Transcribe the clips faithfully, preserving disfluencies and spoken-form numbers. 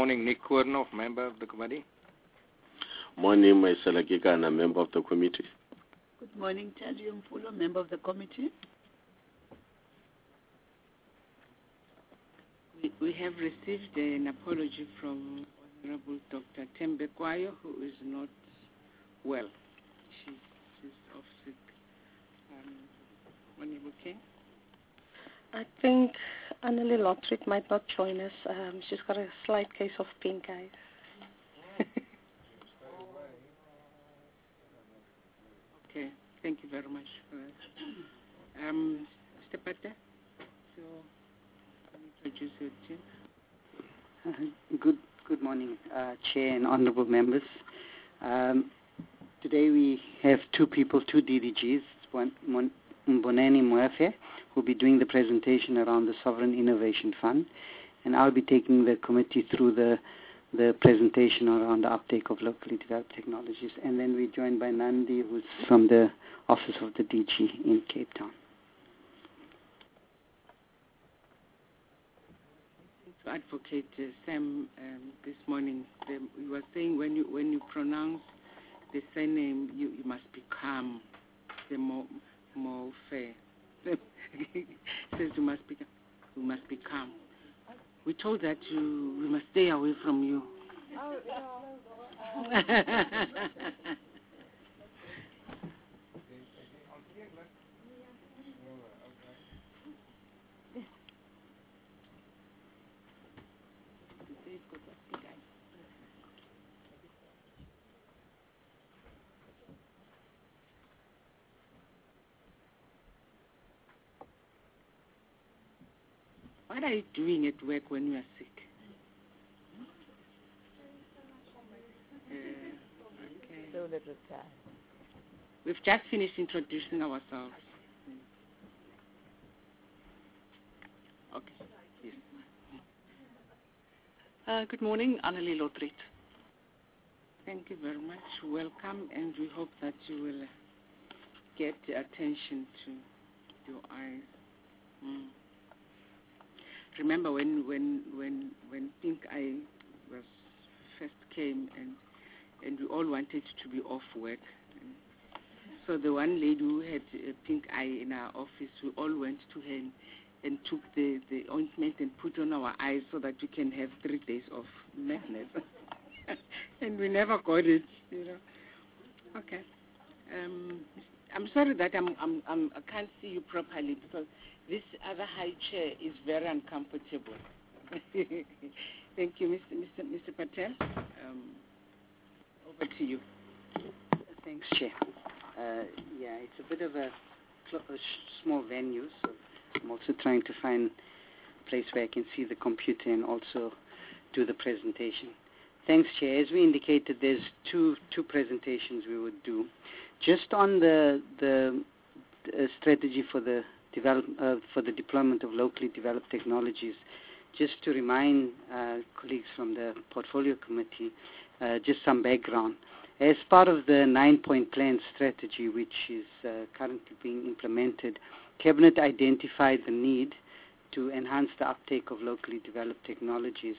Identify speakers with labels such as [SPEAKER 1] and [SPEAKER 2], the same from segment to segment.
[SPEAKER 1] Morning, Nick Koornoff, member of the committee.
[SPEAKER 2] Morning, Maisela Gigana, member of the committee.
[SPEAKER 3] Good morning, Tadi Mfulo, member of the committee. We, we have received an apology from Honorable Doctor Tembe Kwayo, who is not well. She's, she's off sick. Um, Honorable King?
[SPEAKER 4] I think Annelie Lotrick might not join us. Um, she's got a slight case of pink eye.
[SPEAKER 3] Okay, thank you very much for that. Um, Mister Pate, so introduce your team.
[SPEAKER 5] Uh, good, good morning, uh, Chair and honourable members. Um, today we have two people, two D D Gs, one, Mon- Mboneni Mwefe, who will be doing the presentation around the Sovereign Innovation Fund, and I'll be taking the committee through the the presentation around the uptake of locally developed technologies. And then we're joined by Nandi, who's from the Office of the D G in Cape Town.
[SPEAKER 3] To advocate uh, Sam um, this morning, the, you were saying when you when you pronounce the surname, you, you must be calm, the more more fair. Says you must be you must be calm. We told that you we must stay away from you. Oh, no. What are you doing at work when you are sick? Uh, okay.
[SPEAKER 6] So little time.
[SPEAKER 3] We've just finished introducing ourselves. Okay. Yes.
[SPEAKER 6] Uh, good morning, Annelie Lotrick.
[SPEAKER 3] Thank you very much. Welcome, and we hope that you will get attention to your eyes. Mm. Remember when when when when pink eye was first came and and we all wanted to be off work. And so the one lady who had a pink eye in our office, we all went to her and, and took the, the ointment and put on our eyes so that we can have three days of madness. And we never got it, you know. Okay. Um, I'm sorry that I'm, I'm, I'm, I can't see you properly because this other high chair is very uncomfortable. Thank you, Mister Mister Mister Patel. Um, over to you.
[SPEAKER 5] Thanks, Chair. Uh, yeah, it's a bit of a, cl- a sh- small venue, so I'm also trying to find a place where I can see the computer and also do the presentation. Thanks, Chair. As we indicated, there's two two presentations we would do. Just on the the uh, strategy for the develop uh, for the deployment of locally developed technologies, just to remind uh, colleagues from the Portfolio Committee, uh, just some background. As part of the nine-point plan strategy, which is uh, currently being implemented, Cabinet identified the need to enhance the uptake of locally developed technologies.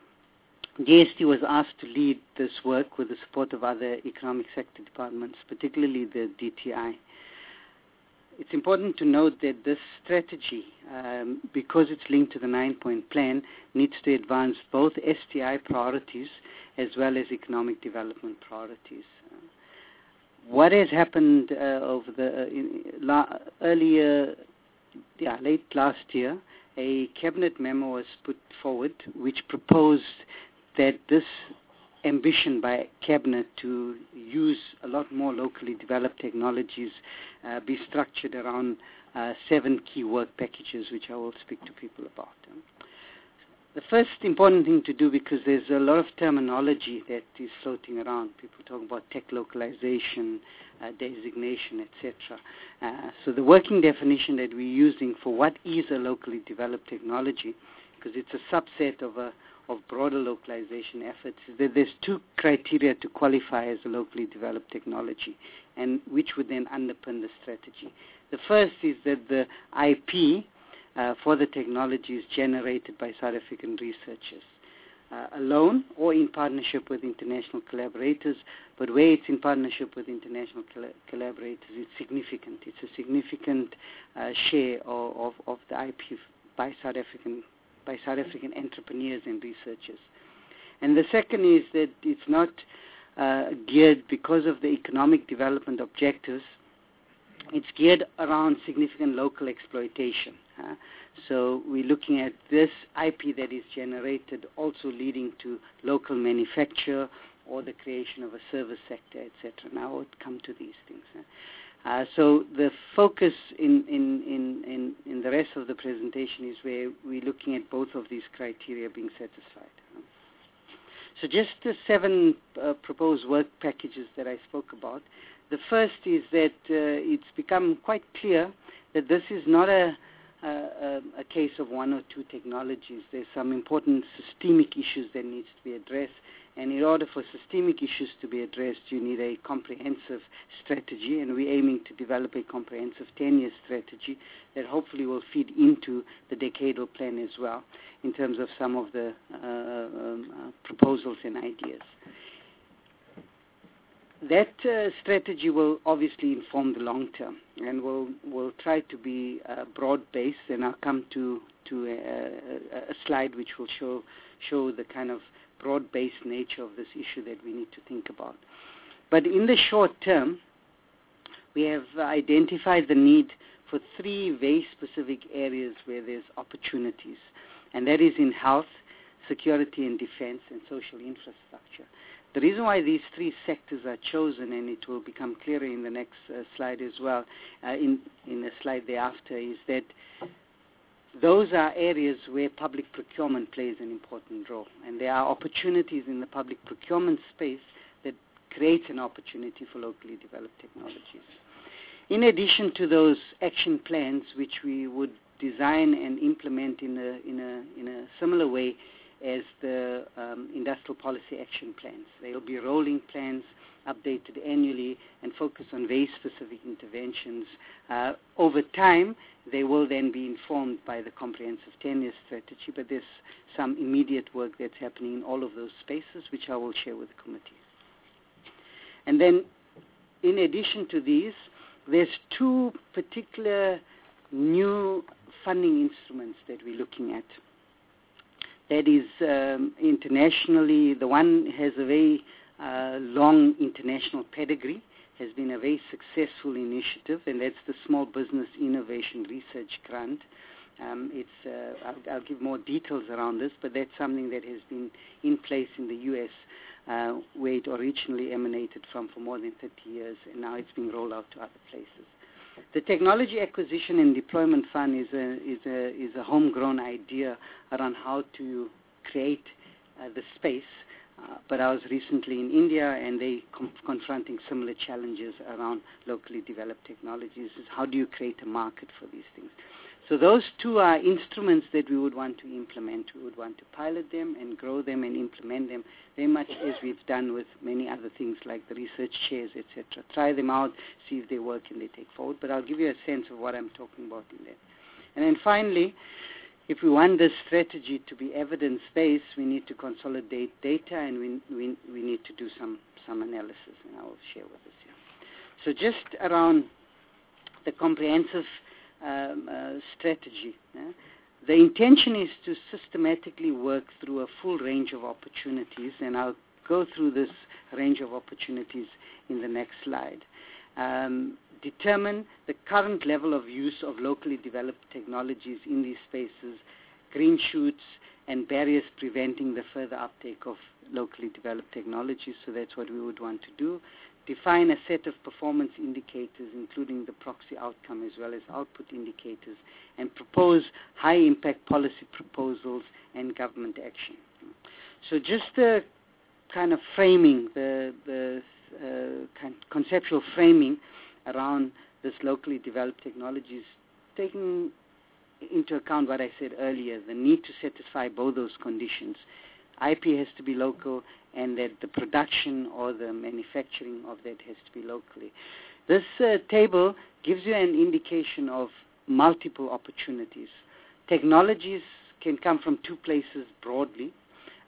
[SPEAKER 5] D S T was asked to lead this work with the support of other economic sector departments, particularly the D T I. It's important to note that this strategy, um, because it's linked to the nine-point plan, needs to advance both S T I priorities as well as economic development priorities. Uh, what has happened uh, over the uh, in, la- earlier, yeah, late last year, a cabinet memo was put forward which proposed that this ambition by Cabinet to use a lot more locally developed technologies uh, be structured around uh, seven key work packages, which I will speak to people about. Um, the first important thing to do, because there's a lot of terminology that is floating around. People talk about tech localization, uh, designation, et cetera. Uh, so the working definition that we're using for what is a locally developed technology, because it's a subset of a of broader localization efforts, is that there's two criteria to qualify as a locally developed technology, and which would then underpin the strategy. The first is that the I P uh, for the technology is generated by South African researchers. uh, alone or in partnership with international collaborators, but where it's in partnership with international coll- collaborators, it's significant. It's a significant uh, share of, of, of the I P by South African by South African entrepreneurs and researchers. And the second is that it's not uh, geared because of the economic development objectives. It's geared around significant local exploitation. Uh, so we're looking at this I P that is generated also leading to local manufacture or the creation of a service sector, et cetera. Now I would come to these things. Uh. Uh, so the focus in, in, in, in, in the rest of the presentation is where we're looking at both of these criteria being satisfied. So just the seven uh, proposed work packages that I spoke about. The first is that uh, it's become quite clear that this is not a, a, a case of one or two technologies. There's some important systemic issues that needs to be addressed. And in order for systemic issues to be addressed, you need a comprehensive strategy, and we're aiming to develop a comprehensive ten-year strategy that hopefully will feed into the decadal plan as well in terms of some of the uh, um, uh, proposals and ideas. That uh, strategy will obviously inform the long term, and will will try to be uh, broad-based, and I'll come to, to a, a, a slide which will show show the kind of broad-based nature of this issue that we need to think about. But in the short term, we have identified the need for three very specific areas where there's opportunities, and that is in health, security and defense, and social infrastructure. The reason why these three sectors are chosen, and it will become clearer in the next uh, slide as well, uh, in, in the slide thereafter, is that those are areas where public procurement plays an important role. And there are opportunities in the public procurement space that create an opportunity for locally developed technologies. In addition to those action plans, which we would design and implement in a, in a, in a similar way as the um, industrial policy action plans. They will be rolling plans, updated annually, and focus on very specific interventions. Uh, over time, they will then be informed by the comprehensive ten-year strategy, but there's some immediate work that's happening in all of those spaces, which I will share with the committee. And then, in addition to these, there's two particular new funding instruments that we're looking at. That is um, internationally, the one has a very uh, long international pedigree, has been a very successful initiative, and that's the Small Business Innovation Research Grant. Um, it's, uh, I'll, I'll give more details around this, but that's something that has been in place in the U S, uh, where it originally emanated from for more than thirty years, and now it's being rolled out to other places. The Technology Acquisition and Deployment Fund is a, is a, is a homegrown idea around how to create uh, the space. Uh, but I was recently in India, and they com- confronting similar challenges around locally developed technologies. Is how do you create a market for these things? So those two are instruments that we would want to implement. We would want to pilot them and grow them and implement them, very much as we've done with many other things like the research chairs, et cetera. Try them out, see if they work and they take forward. But I'll give you a sense of what I'm talking about in that. And then finally, if we want this strategy to be evidence-based, we need to consolidate data, and we, we, we need to do some, some analysis, and I will share with us here. So just around the comprehensive um, uh, strategy, yeah? The intention is to systematically work through a full range of opportunities, and I'll go through this range of opportunities in the next slide. Um, determine the current level of use of locally developed technologies in these spaces, green shoots, and barriers preventing the further uptake of locally developed technologies. So that's what we would want to do. Define a set of performance indicators, including the proxy outcome as well as output indicators, and propose high-impact policy proposals and government action. So just the kind of framing, the, the uh, kind of conceptual framing around this locally developed technologies, taking into account what I said earlier, the need to satisfy both those conditions. I P has to be local, and that the production or the manufacturing of that has to be locally. This uh, table gives you an indication of multiple opportunities. Technologies can come from two places broadly.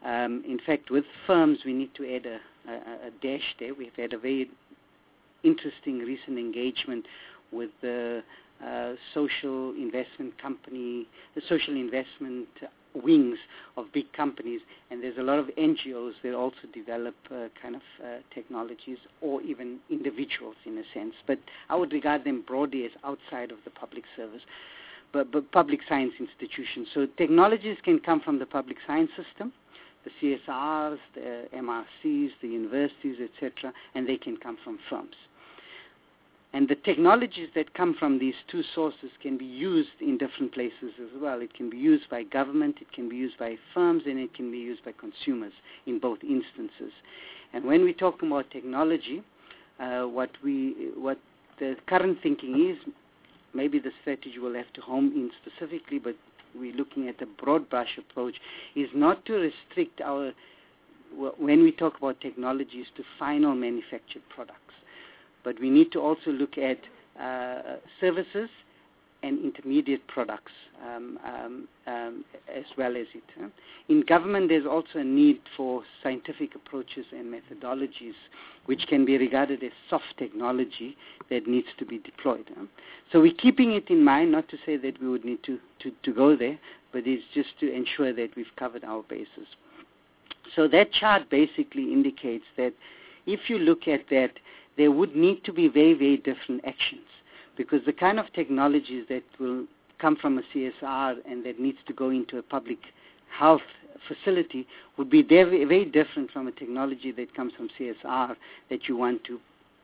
[SPEAKER 5] Um, in fact, with firms, we need to add a, a, a dash there. We've had a very interesting recent engagement with the uh, social investment company, the social investment wings of big companies, and there's a lot of N G Os that also develop uh, kind of uh, technologies, or even individuals in a sense. But I would regard them broadly as outside of the public service, but, but public science institutions. So technologies can come from the public science system, the C S Rs, the M R Cs, the universities, et cetera, and they can come from firms. And the technologies that come from these two sources can be used in different places as well. It can be used by government, it can be used by firms, and it can be used by consumers in both instances. And when we talk about technology, uh, what we, what the current thinking is, maybe the strategy will have to home in specifically, but we're looking at a broad brush approach, is not to restrict our, when we talk about technologies, to final manufactured products. But we need to also look at uh, services and intermediate products um, um, um, as well as it. Huh? In government, there's also a need for scientific approaches and methodologies which can be regarded as soft technology that needs to be deployed. Huh? So we're keeping it in mind, not to say that we would need to, to, to go there, but it's just to ensure that we've covered our bases. So that chart basically indicates that if you look at that, there would need to be very, very different actions, because the kind of technologies that will come from a C S R and that needs to go into a public health facility would be very, very different from a technology that comes from C S R that you want to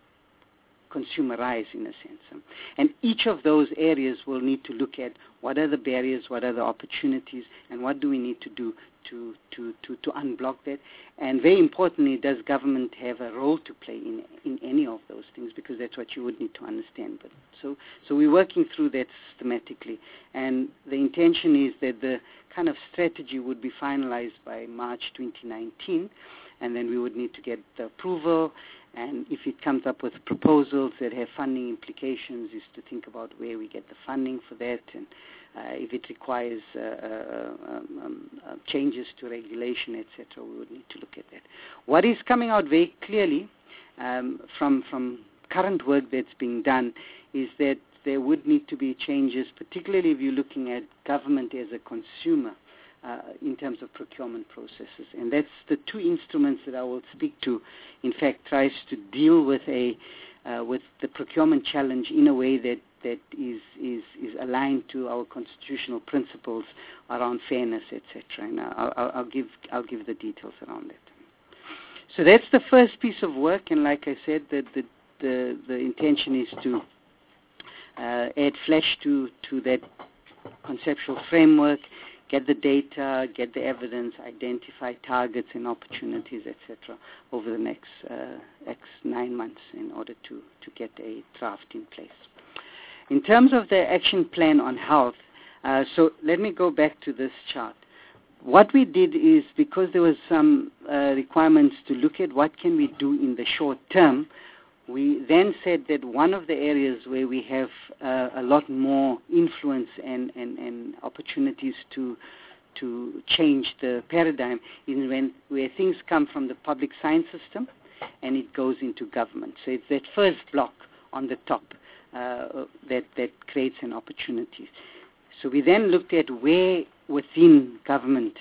[SPEAKER 5] consumerize in a sense. And each of those areas will need to look at what are the barriers, what are the opportunities, and what do we need to do to, to, to, to unblock that. And very importantly, does government have a role to play in, in any of those things, because that's what you would need to understand. But so, so we're working through that systematically. And the intention is that the kind of strategy would be finalized by March twenty nineteen, and then we would need to get the approval. And if it comes up with proposals that have funding implications, is to think about where we get the funding for that, and uh, if it requires uh, uh, um, uh, changes to regulation, et cetera, we would need to look at that. What is coming out very clearly um, from from current work that's being done is that there would need to be changes, particularly if you're looking at government as a consumer. Uh, in terms of procurement processes. And that's the two instruments that I will speak to, in fact, tries to deal with a uh, with the procurement challenge in a way that, that is, is, is aligned to our constitutional principles around fairness, et cetera. And I'll, I'll, I'll, give, I'll give the details around that. So that's the first piece of work, and like I said, the, the, the, the intention is to uh, add flesh to, to that conceptual framework, get the data, get the evidence, identify targets and opportunities, et cetera, over the next uh, X nine months in order to, to get a draft in place. In terms of the action plan on health, uh, so let me go back to this chart. What we did is, because there was some uh, requirements to look at what can we do in the short term, we then said that one of the areas where we have uh, a lot more influence and, and, and opportunities to to change the paradigm is when where things come from the public science system and it goes into government. So it's that first block on the top uh, that, that creates an opportunity. So we then looked at where within government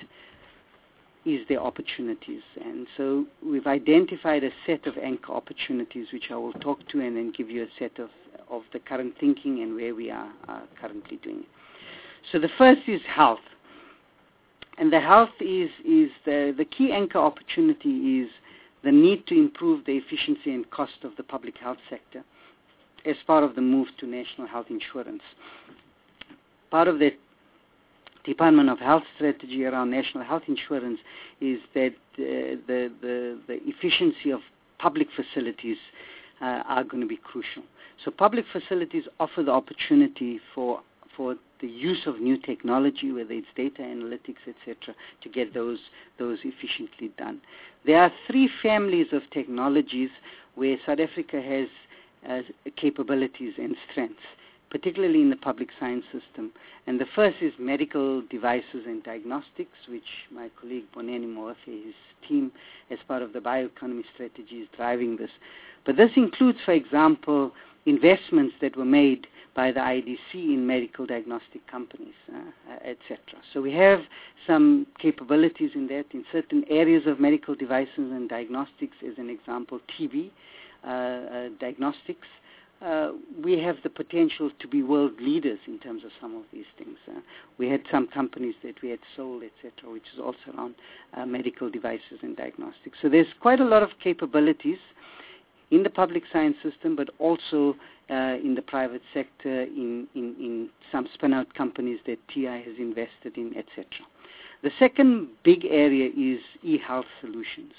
[SPEAKER 5] is there opportunities. And so we've identified a set of anchor opportunities which I will talk to and then give you a set of, of the current thinking and where we are uh, currently doing it. So the first is health. And the health is, is the, the key anchor opportunity is the need to improve the efficiency and cost of the public health sector as part of the move to national health insurance. Part of the Department of Health strategy around national health insurance is that uh, the, the, the efficiency of public facilities uh, are going to be crucial. So public facilities offer the opportunity for, for the use of new technology, whether it's data analytics, et cetera, to get those, those efficiently done. There are three families of technologies where South Africa has uh, capabilities and strengths. particularly in the public science system. And the first is medical devices and diagnostics, which my colleague Boneni Moafe, his team, as part of the bioeconomy strategy, is driving this. But this includes, for example, investments that were made by the I D C in medical diagnostic companies, uh, et cetera. So we have some capabilities in that in certain areas of medical devices and diagnostics, as an example, T B uh, uh, diagnostics. Uh, we have the potential to be world leaders in terms of some of these things. Uh, we had some companies that we had sold, et cetera, which is also around uh, medical devices and diagnostics. So there's quite a lot of capabilities in the public science system, but also uh, in the private sector, in, in, in some spin-out companies that T I has invested in, et cetera. The second big area is e-health solutions.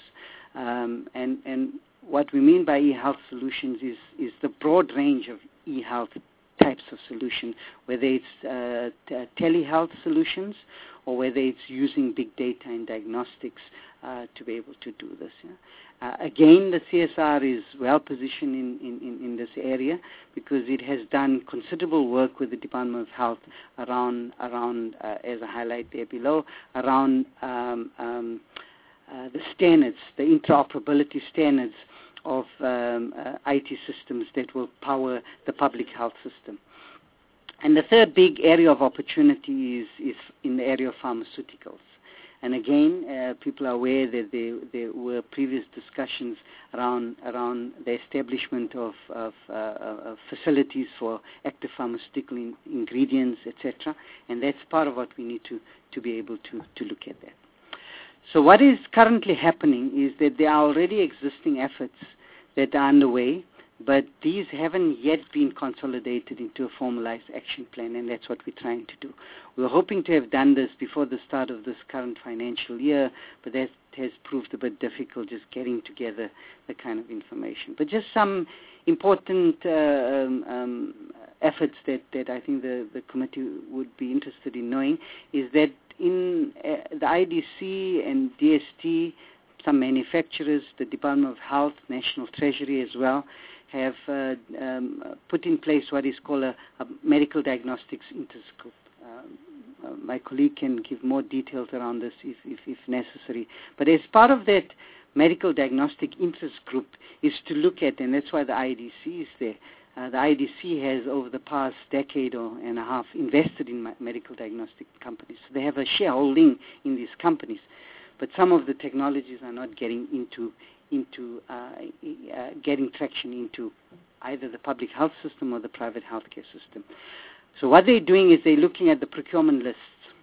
[SPEAKER 5] Um, and, and what we mean by e-health solutions is, is the broad range of e-health types of solution, whether it's uh, t- telehealth solutions or whether it's using big data and diagnostics uh, to be able to do this. Yeah? Uh, again, the C S R is well positioned in, in, in this area because it has done considerable work with the Department of Health around, around uh, as I highlight there below, around um, um, uh, the standards, the interoperability standards of um, uh, I T systems that will power the public health system. And the third big area of opportunity is, is in the area of pharmaceuticals. And again, uh, people are aware that there, there were previous discussions around around the establishment of, of, uh, of facilities for active pharmaceutical in, ingredients, et cetera. And that's part of what we need to, to be able to, to look at that. So what is currently happening is that there are already existing efforts that are underway, but these haven't yet been consolidated into a formalized action plan, and that's what we're trying to do. We're hoping to have done this before the start of this current financial year, but that has proved a bit difficult, just getting together the kind of information. But just some important uh, um, um, efforts that, that I think the, the committee would be interested in knowing is that in uh, the I D C and D S T, some manufacturers, the Department of Health, National Treasury as well, have uh, um, put in place what is called a, a medical diagnostics intergroup. Um, uh, my colleague can give more details around this if, if, if necessary. But as part of that medical diagnostic interest group is to look at, and that's why the I D C is there. Uh, the I D C has, over the past decade or and a half, invested in medical diagnostic companies. So they have a shareholding in these companies. But some of the technologies are not getting into into uh, uh, getting traction into either the public health system or the private healthcare system. So what they're doing is they're looking at the procurement lists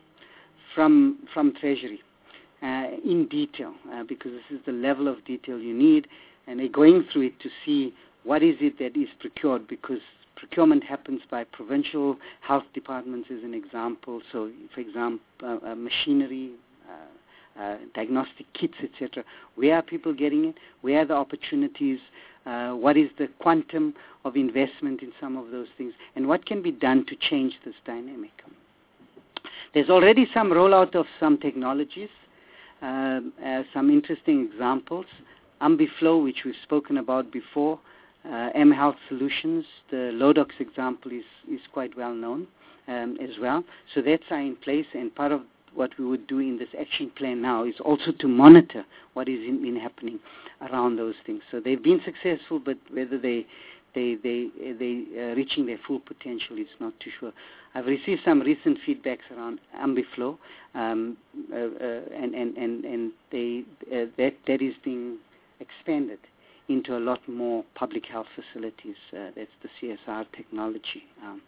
[SPEAKER 5] from from Treasury uh, in detail, uh, because this is the level of detail you need, and they're going through it to see what is it that is procured, because procurement happens by provincial health departments as an example. So, for example, uh, uh, machinery, uh, uh, diagnostic kits, et cetera. Where are people getting it? Where are the opportunities? Uh, what is the quantum of investment in some of those things? And what can be done to change this dynamic? There's already some rollout of some technologies, uh, uh, some interesting examples. AmbiFlow, which we've spoken about before, uh, mHealth Solutions, the Lodox example is, is quite well known um, as well. So that's are in place, and part of what we would do in this action plan now is also to monitor what is in, in happening around those things. So they've been successful, but whether they they they they uh, reaching their full potential is not too sure. I've received some recent feedbacks around AmbiFlow, um, uh, uh, and and and and they uh, that that is being expanded into a lot more public health facilities. Uh, that's the C S R technology. Um,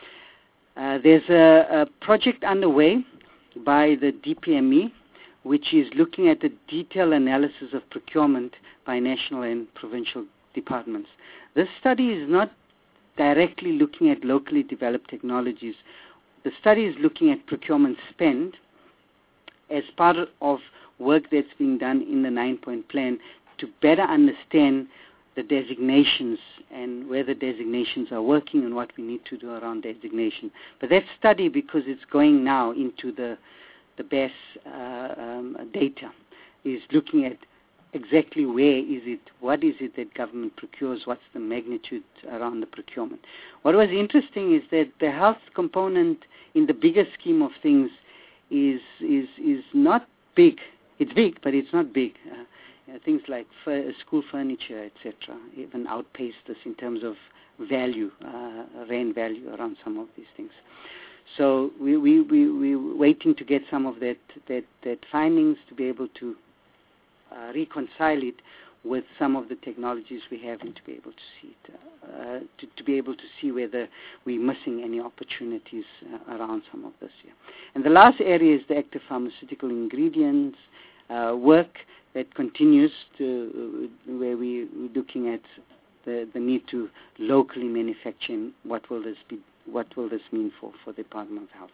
[SPEAKER 5] uh, there's a, a project underway by the D P M E, which is looking at the detailed analysis of procurement by national and provincial departments. This study is not directly looking at locally developed technologies. The study is looking at procurement spend as part of work that's being done in the nine-point plan to better understand the designations and where the designations are working and what we need to do around designation. But that study, because it's going now into the the B E S uh, um, data, is looking at exactly where is it, what is it that government procures, what's the magnitude around the procurement. What was interesting is that the health component in the bigger scheme of things is is is not big. It's big, but it's not big. Uh, you know, things like fur- school furniture, et cetera, even outpace this in terms of value, uh, rand value around some of these things. So we we we we're waiting to get some of that that that findings to be able to uh, reconcile it with some of the technologies we have and to be able to see it, uh, to, to be able to see whether we're missing any opportunities uh, around some of this here. And the last area is the active pharmaceutical ingredients uh, work that continues to, uh, where we, we're looking at the, the need to locally manufacture and what will this be, what will this mean for, for the Department of Health.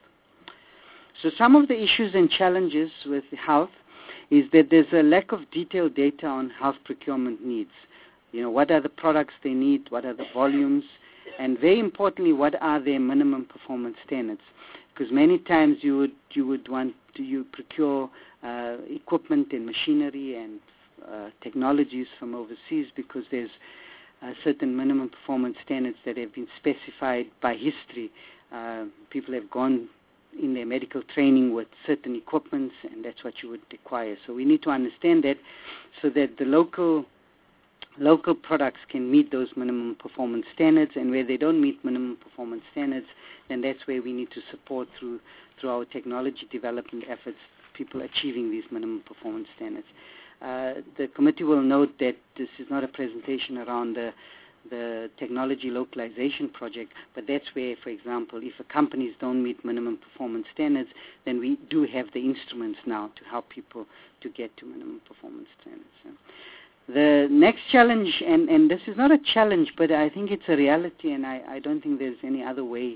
[SPEAKER 5] So some of the issues and challenges with health is that there's a lack of detailed data on health procurement needs. You know, what are the products they need, what are the volumes, and very importantly, what are their minimum performance standards? Because many times you would you would want to you procure uh, equipment and machinery and uh, technologies from overseas because there's uh, certain minimum performance standards that have been specified by history. Uh, people have gone in their medical training with certain equipments, and that's what you would require. So we need to understand that so that the local local products can meet those minimum performance standards, and where they don't meet minimum performance standards, then that's where we need to support through through our technology development efforts, people achieving these minimum performance standards. Uh, the committee will note that this is not a presentation around the the technology localization project, but that's where, for example, if a companies don't meet minimum performance standards, then we do have the instruments now to help people to get to minimum performance standards. So the next challenge, and, and this is not a challenge, but I think it's a reality, and I, I don't think there's any other way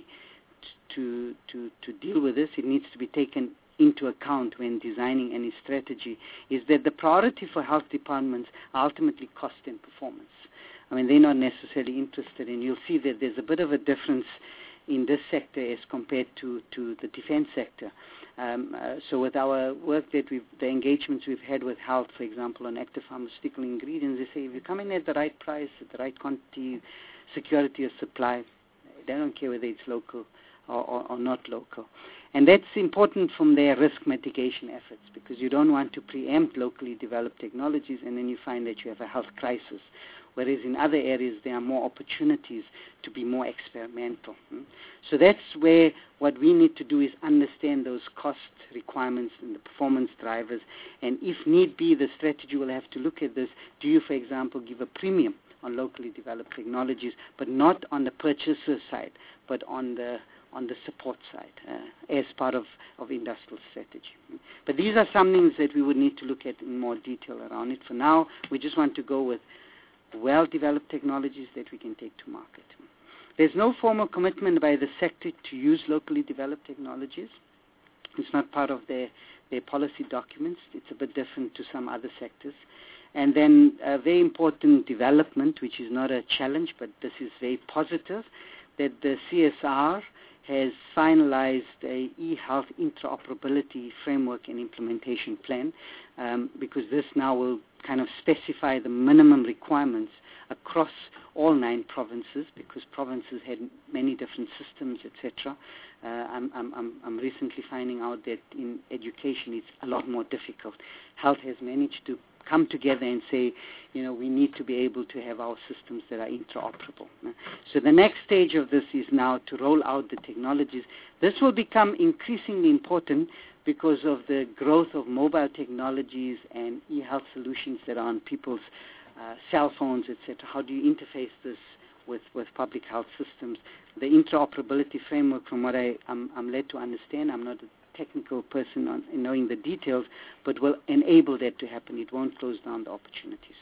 [SPEAKER 5] to, to, to deal with this. It needs to be taken into account when designing any strategy, is that the priority for health departments are ultimately cost and performance. I mean, they're not necessarily interested, and you'll see that there's a bit of a difference in this sector as compared to, to the defense sector. Um, uh, so with our work that we've, the engagements we've had with health, for example, on active pharmaceutical ingredients, they say if you come in at the right price, at the right quantity, security of supply, they don't care whether it's local or, or, or not local. And that's important from their risk mitigation efforts, because you don't want to preempt locally developed technologies and then you find that you have a health crisis. Whereas in other areas there are more opportunities to be more experimental. So that's where what we need to do is understand those cost requirements and the performance drivers, and if need be, the strategy will have to look at this. Do you, for example, give a premium on locally developed technologies, but not on the purchaser side, but on the on the support side uh, as part of, of industrial strategy. But these are some things that we would need to look at in more detail around it. For now, we just want to go with well-developed technologies that we can take to market. There's no formal commitment by the sector to use locally developed technologies. It's not part of their, their policy documents. It's a bit different to some other sectors. And then a very important development, which is not a challenge, but this is very positive, that the C S R has finalized a e-health interoperability framework and implementation plan, um, because this now will kind of specify the minimum requirements across all nine provinces, because provinces had many different systems, et cetera. Uh, I'm, I'm, I'm recently finding out that in education it's a lot more difficult. Health has managed to come together and say, you know, we need to be able to have our systems that are interoperable. So the next stage of this is now to roll out the technologies. This will become increasingly important because of the growth of mobile technologies and e-health solutions that are on people's uh, cell phones, et cetera. How do you interface this with, with public health systems? The interoperability framework, from what I, I'm, I'm led to understand, I'm not a technical person on, in knowing the details, but will enable that to happen. It won't close down the opportunities.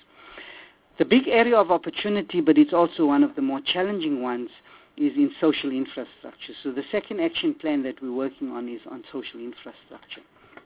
[SPEAKER 5] The big area of opportunity, but it's also one of the more challenging ones, is in social infrastructure. So the second action plan that we're working on is on social infrastructure.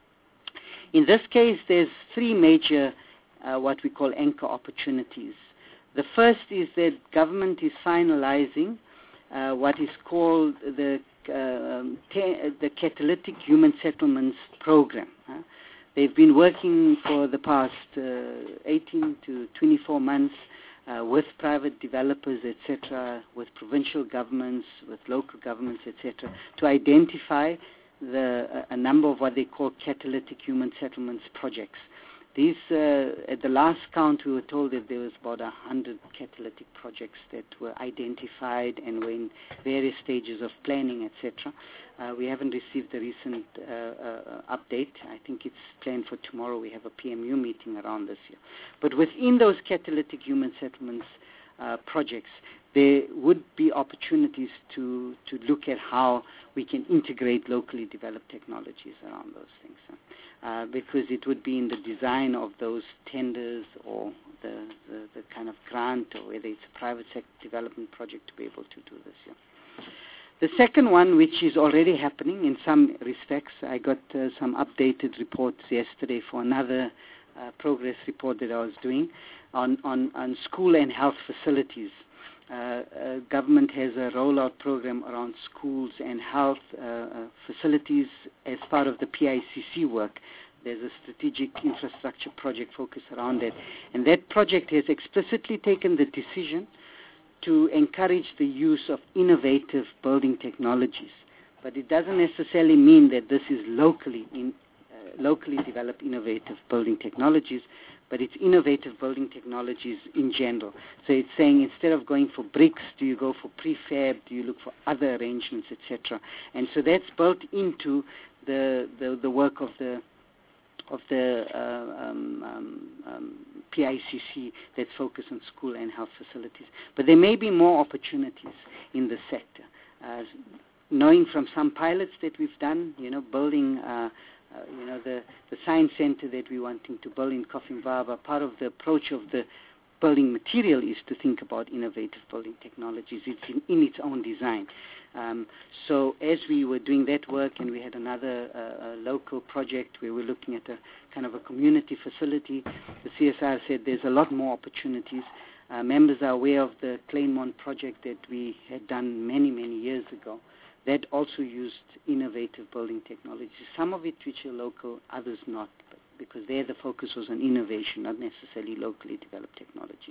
[SPEAKER 5] In this case, there's three major, uh, what we call anchor opportunities. The first is that government is finalizing uh, what is called the Uh, um, the Catalytic Human Settlements Program. Uh, they've been working for the past uh, eighteen to twenty-four months uh, with private developers, et cetera, with provincial governments, with local governments, et cetera, to identify the, uh, a number of what they call catalytic human settlements projects. These, uh, at the last count, we were told that there was about a hundred catalytic projects that were identified and were in various stages of planning, et cetera. Uh, we haven't received the recent uh, uh, update. I think it's planned for tomorrow. We have a P M U meeting around this year. But within those catalytic human settlements uh, projects, there would be opportunities to, to look at how we can integrate locally developed technologies around those things. Uh, because it would be in the design of those tenders or the, the, the kind of grant, or whether it's a private sector development project, to be able to do this. Yeah. The second one, which is already happening in some respects, I got uh, some updated reports yesterday for another uh, progress report that I was doing on, on, on school and health facilities. Uh, uh, government has a rollout program around schools and health uh, uh, facilities as part of the P I C C work. There's a strategic infrastructure project focused around that. And that project has explicitly taken the decision to encourage the use of innovative building technologies. But it doesn't necessarily mean that this is locally, in, uh, locally developed innovative building technologies, but it's innovative building technologies in general. So it's saying instead of going for bricks, do you go for prefab, do you look for other arrangements, et cetera. And so that's built into the, the, the work of the of the uh, um, um, um, P I C C that's focused on school and health facilities. But there may be more opportunities in the sector. Uh, knowing from some pilots that we've done, you know, building uh, Uh, you know, the, the science center that we're wanting to build in Coffin Vava, part of the approach of the building material is to think about innovative building technologies. It's in, in its own design. Um, so as we were doing that work, and we had another uh, a local project where we're looking at a kind of a community facility, the C S R said there's a lot more opportunities. Uh, members are aware of the Claremont project that we had done many, many years ago. That also used innovative building technologies, some of it which are local, others not, but because there the focus was on innovation, not necessarily locally developed technologies.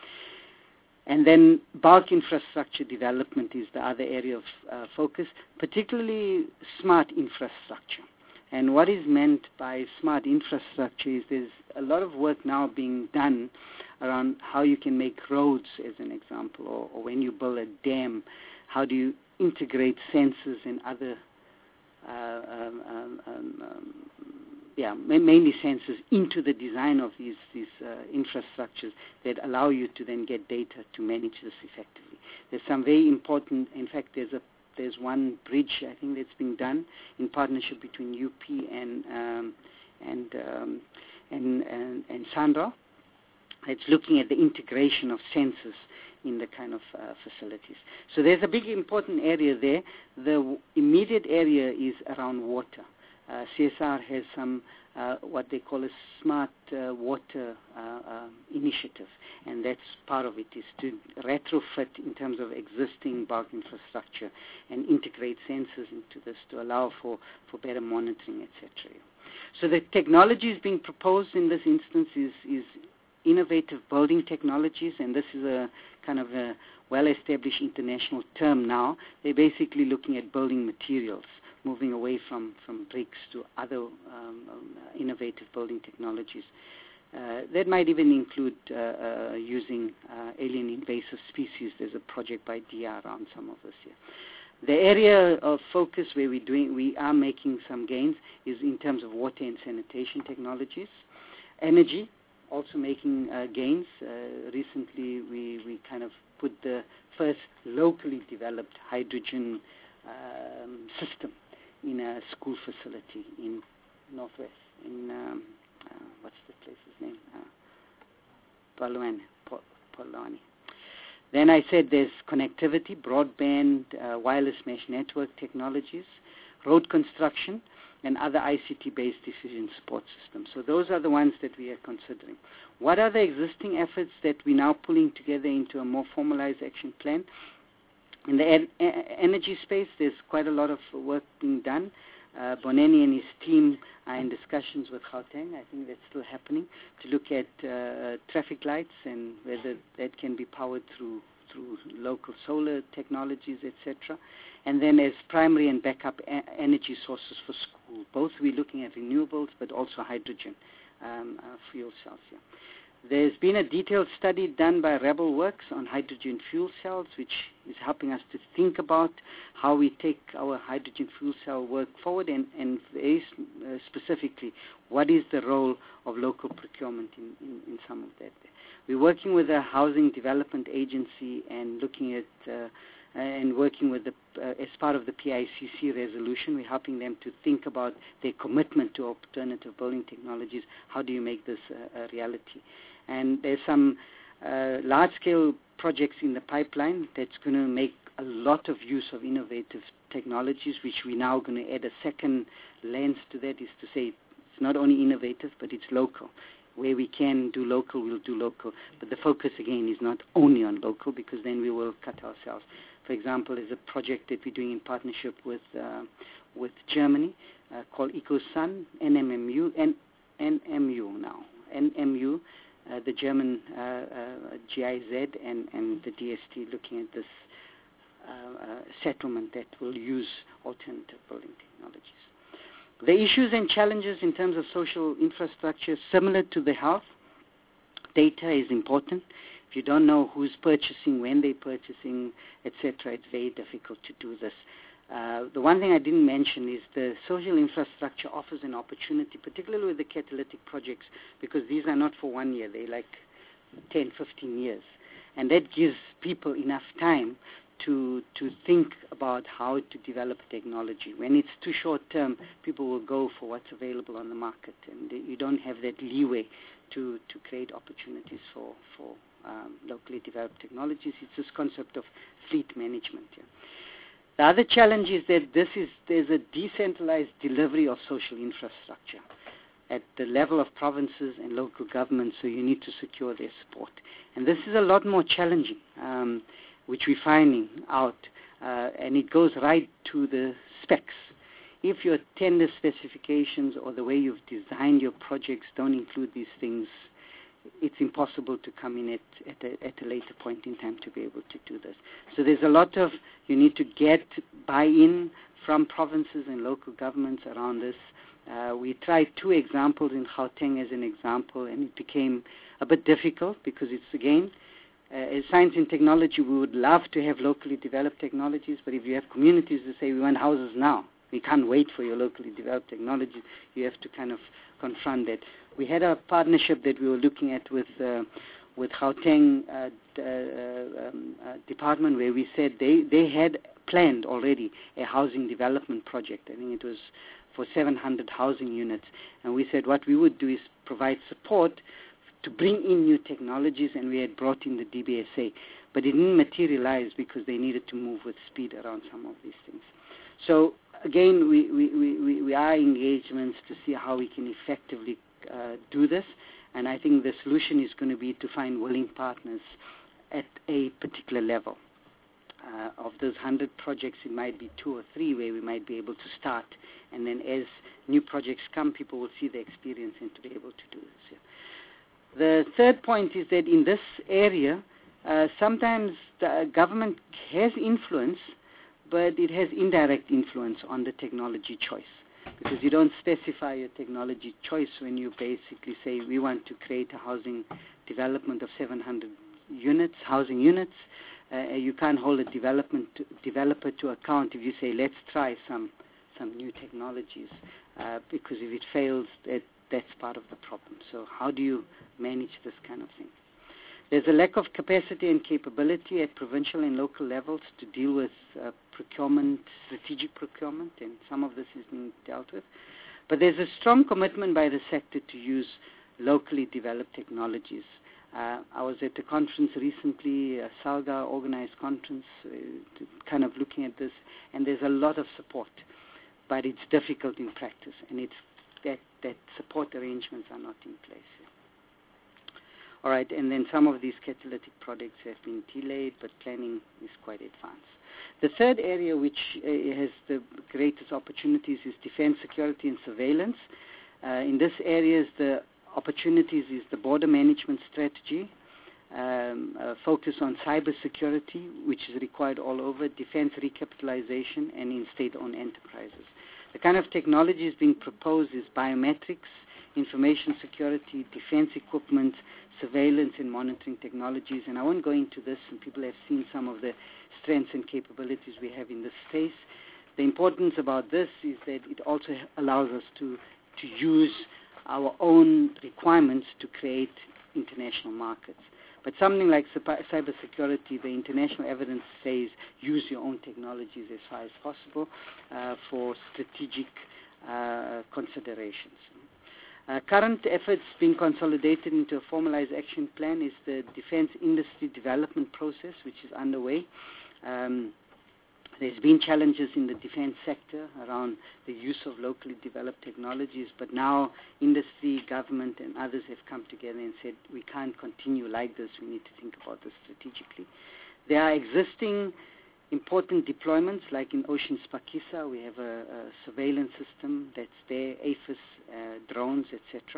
[SPEAKER 5] And then bulk infrastructure development is the other area of uh, focus, particularly smart infrastructure. And what is meant by smart infrastructure is there's a lot of work now being done around how you can make roads, as an example, or, or when you build a dam, how do you integrate sensors and other, uh, um, um, um, yeah, mainly sensors into the design of these, these uh, infrastructures that allow you to then get data to manage this effectively. There's some very important, in fact, there's a there's one bridge, I think, that's being done in partnership between U P and um, and, um, and and and Sandra. It's looking at the integration of sensors in the kind of uh, facilities. So there's a big important area there. The w- immediate area is around water. Uh, C S R has some uh, what they call a smart uh, water uh, uh, initiative, and that's part of it, is to retrofit in terms of existing bulk infrastructure and integrate sensors into this to allow for, for better monitoring, et cetera. So the technologies being proposed in this instance is, is innovative building technologies, and this is a kind of a well-established international term now. They're basically looking at building materials, moving away from, from bricks to other um, um, innovative building technologies. Uh, that might even include uh, uh, using uh, alien invasive species. There's a project by D R around some of this here. The area of focus where we're doing, we are making some gains is in terms of water and sanitation technologies. Energy, also making uh, gains. Uh, recently, we, we kind of put the first locally developed hydrogen um, system in a school facility in Northwest, in, um, uh, what's the place's name? Uh, Polokwane, Polokwane. Then I said there's connectivity, broadband, uh, wireless mesh network technologies, road construction, and other I C T-based decision support systems. So those are the ones that we are considering. What are the existing efforts that we're now pulling together into a more formalized action plan? In the en- energy space, there's quite a lot of work being done. Uh, Boneni and his team are in discussions with Gauteng. I think that's still happening, to look at uh, traffic lights and whether that can be powered through through local solar technologies, et cetera. And then as primary and backup a- energy sources for school. Both we're looking at renewables, but also hydrogen um, uh, fuel cells here. There's been a detailed study done by Rebel Works on hydrogen fuel cells, which is helping us to think about how we take our hydrogen fuel cell work forward, and, and very uh, specifically, what is the role of local procurement in, in, in some of that. We're working with a housing development agency and looking at uh, and working with the, uh, as part of the P I C C resolution, we're helping them to think about their commitment to alternative building technologies. How do you make this uh, a reality? And there's some uh, large-scale projects in the pipeline that's going to make a lot of use of innovative technologies, which we're now going to add a second lens to that, is to say it's not only innovative, but it's local. Where we can do local, we'll do local. But the focus, again, is not only on local, because then we will cut ourselves. For example, there's a project that we're doing in partnership with uh, with Germany uh, called EcoSun, N M M U, and N M U now. N M U, uh, the German uh, uh, G I Z and, and the D S T looking at this uh, uh, settlement that will use alternative building technologies. The issues and challenges in terms of social infrastructure, similar to the health, data is important. If you don't know who's purchasing, when they're purchasing, et cetera, it's very difficult to do this. Uh, the one thing I didn't mention is the social infrastructure offers an opportunity, particularly with the catalytic projects, because these are not for one year, they're like ten, fifteen years. And that gives people enough time to to think about how to develop technology. When it's too short term, people will go for what's available on the market, and you don't have that leeway to, to create opportunities for, for um, locally developed technologies. It's this concept of fleet management. Yeah. The other challenge is that this is there's a decentralized delivery of social infrastructure at the level of provinces and local governments, so you need to secure their support. And this is a lot more challenging, um, which we're finding out, uh, and it goes right to the specs. If your tender specifications or the way you've designed your projects don't include these things, it's impossible to come in at, at, a, at a later point in time to be able to do this. So there's a lot of, you need to get buy-in from provinces and local governments around this. Uh, we tried two examples in Gauteng as an example, and it became a bit difficult because it's, again, uh, as science and technology, we would love to have locally developed technologies, but if you have communities that say we want houses now, we can't wait for your locally developed technology, you have to kind of confront that. We had a partnership that we were looking at with uh, with Gauteng uh, d- uh, um, uh, department, where we said they, they had planned already a housing development project. I think it was for seven hundred housing units. And we said what we would do is provide support to bring in new technologies, and we had brought in the D B S A. But it didn't materialize because they needed to move with speed around some of these things. So again, we, we, we, we are engagements to see how we can effectively uh, do this. And I think the solution is going to be to find willing partners at a particular level. Uh, of those one hundred projects, it might be two or three where we might be able to start. And then as new projects come, people will see the experience and to be able to do this. Yeah. The third point is that in this area, uh, sometimes the government has influence, but it has indirect influence on the technology choice. Because you don't specify your technology choice when you basically say we want to create a housing development of seven hundred units, housing units. Uh, you can't hold a development to, developer to account if you say let's try some some new technologies, uh, because if it fails, that that's part of the problem. So how do you manage this kind of thing? There's a lack of capacity and capability at provincial and local levels to deal with uh, procurement, strategic procurement, and some of this is being dealt with. But there's a strong commitment by the sector to use locally developed technologies. Uh, I was at a conference recently, a SALGA organized conference, uh, to kind of looking at this, and there's a lot of support, but it's difficult in practice, and it's that, that support arrangements are not in place. All right, and then some of these catalytic projects have been delayed, but planning is quite advanced. The third area which uh, has the greatest opportunities is defense, security, and surveillance. Uh, in this area, the opportunities is the border management strategy, um, uh, focus on cyber security, which is required all over, defense recapitalization, and in state-owned enterprises. The kind of technologies being proposed is biometrics, information security, defense equipment, surveillance and monitoring technologies. And I won't go into this, and people have seen some of the strengths and capabilities we have in this space. The importance about this is that it also allows us to, to use our own requirements to create international markets. But something like cybersecurity, the international evidence says use your own technologies as far as possible uh, for strategic uh, considerations. Uh, current efforts being consolidated into a formalized action plan is the defense industry development process, which is underway. Um, there's been challenges in the defense sector around the use of locally developed technologies, but now industry, government, and others have come together and said we can't continue like this. We need to think about this strategically. There are existing important deployments, like in Ocean Spakisa, we have a, a surveillance system that's there, APHIS, uh, drones, et cetera.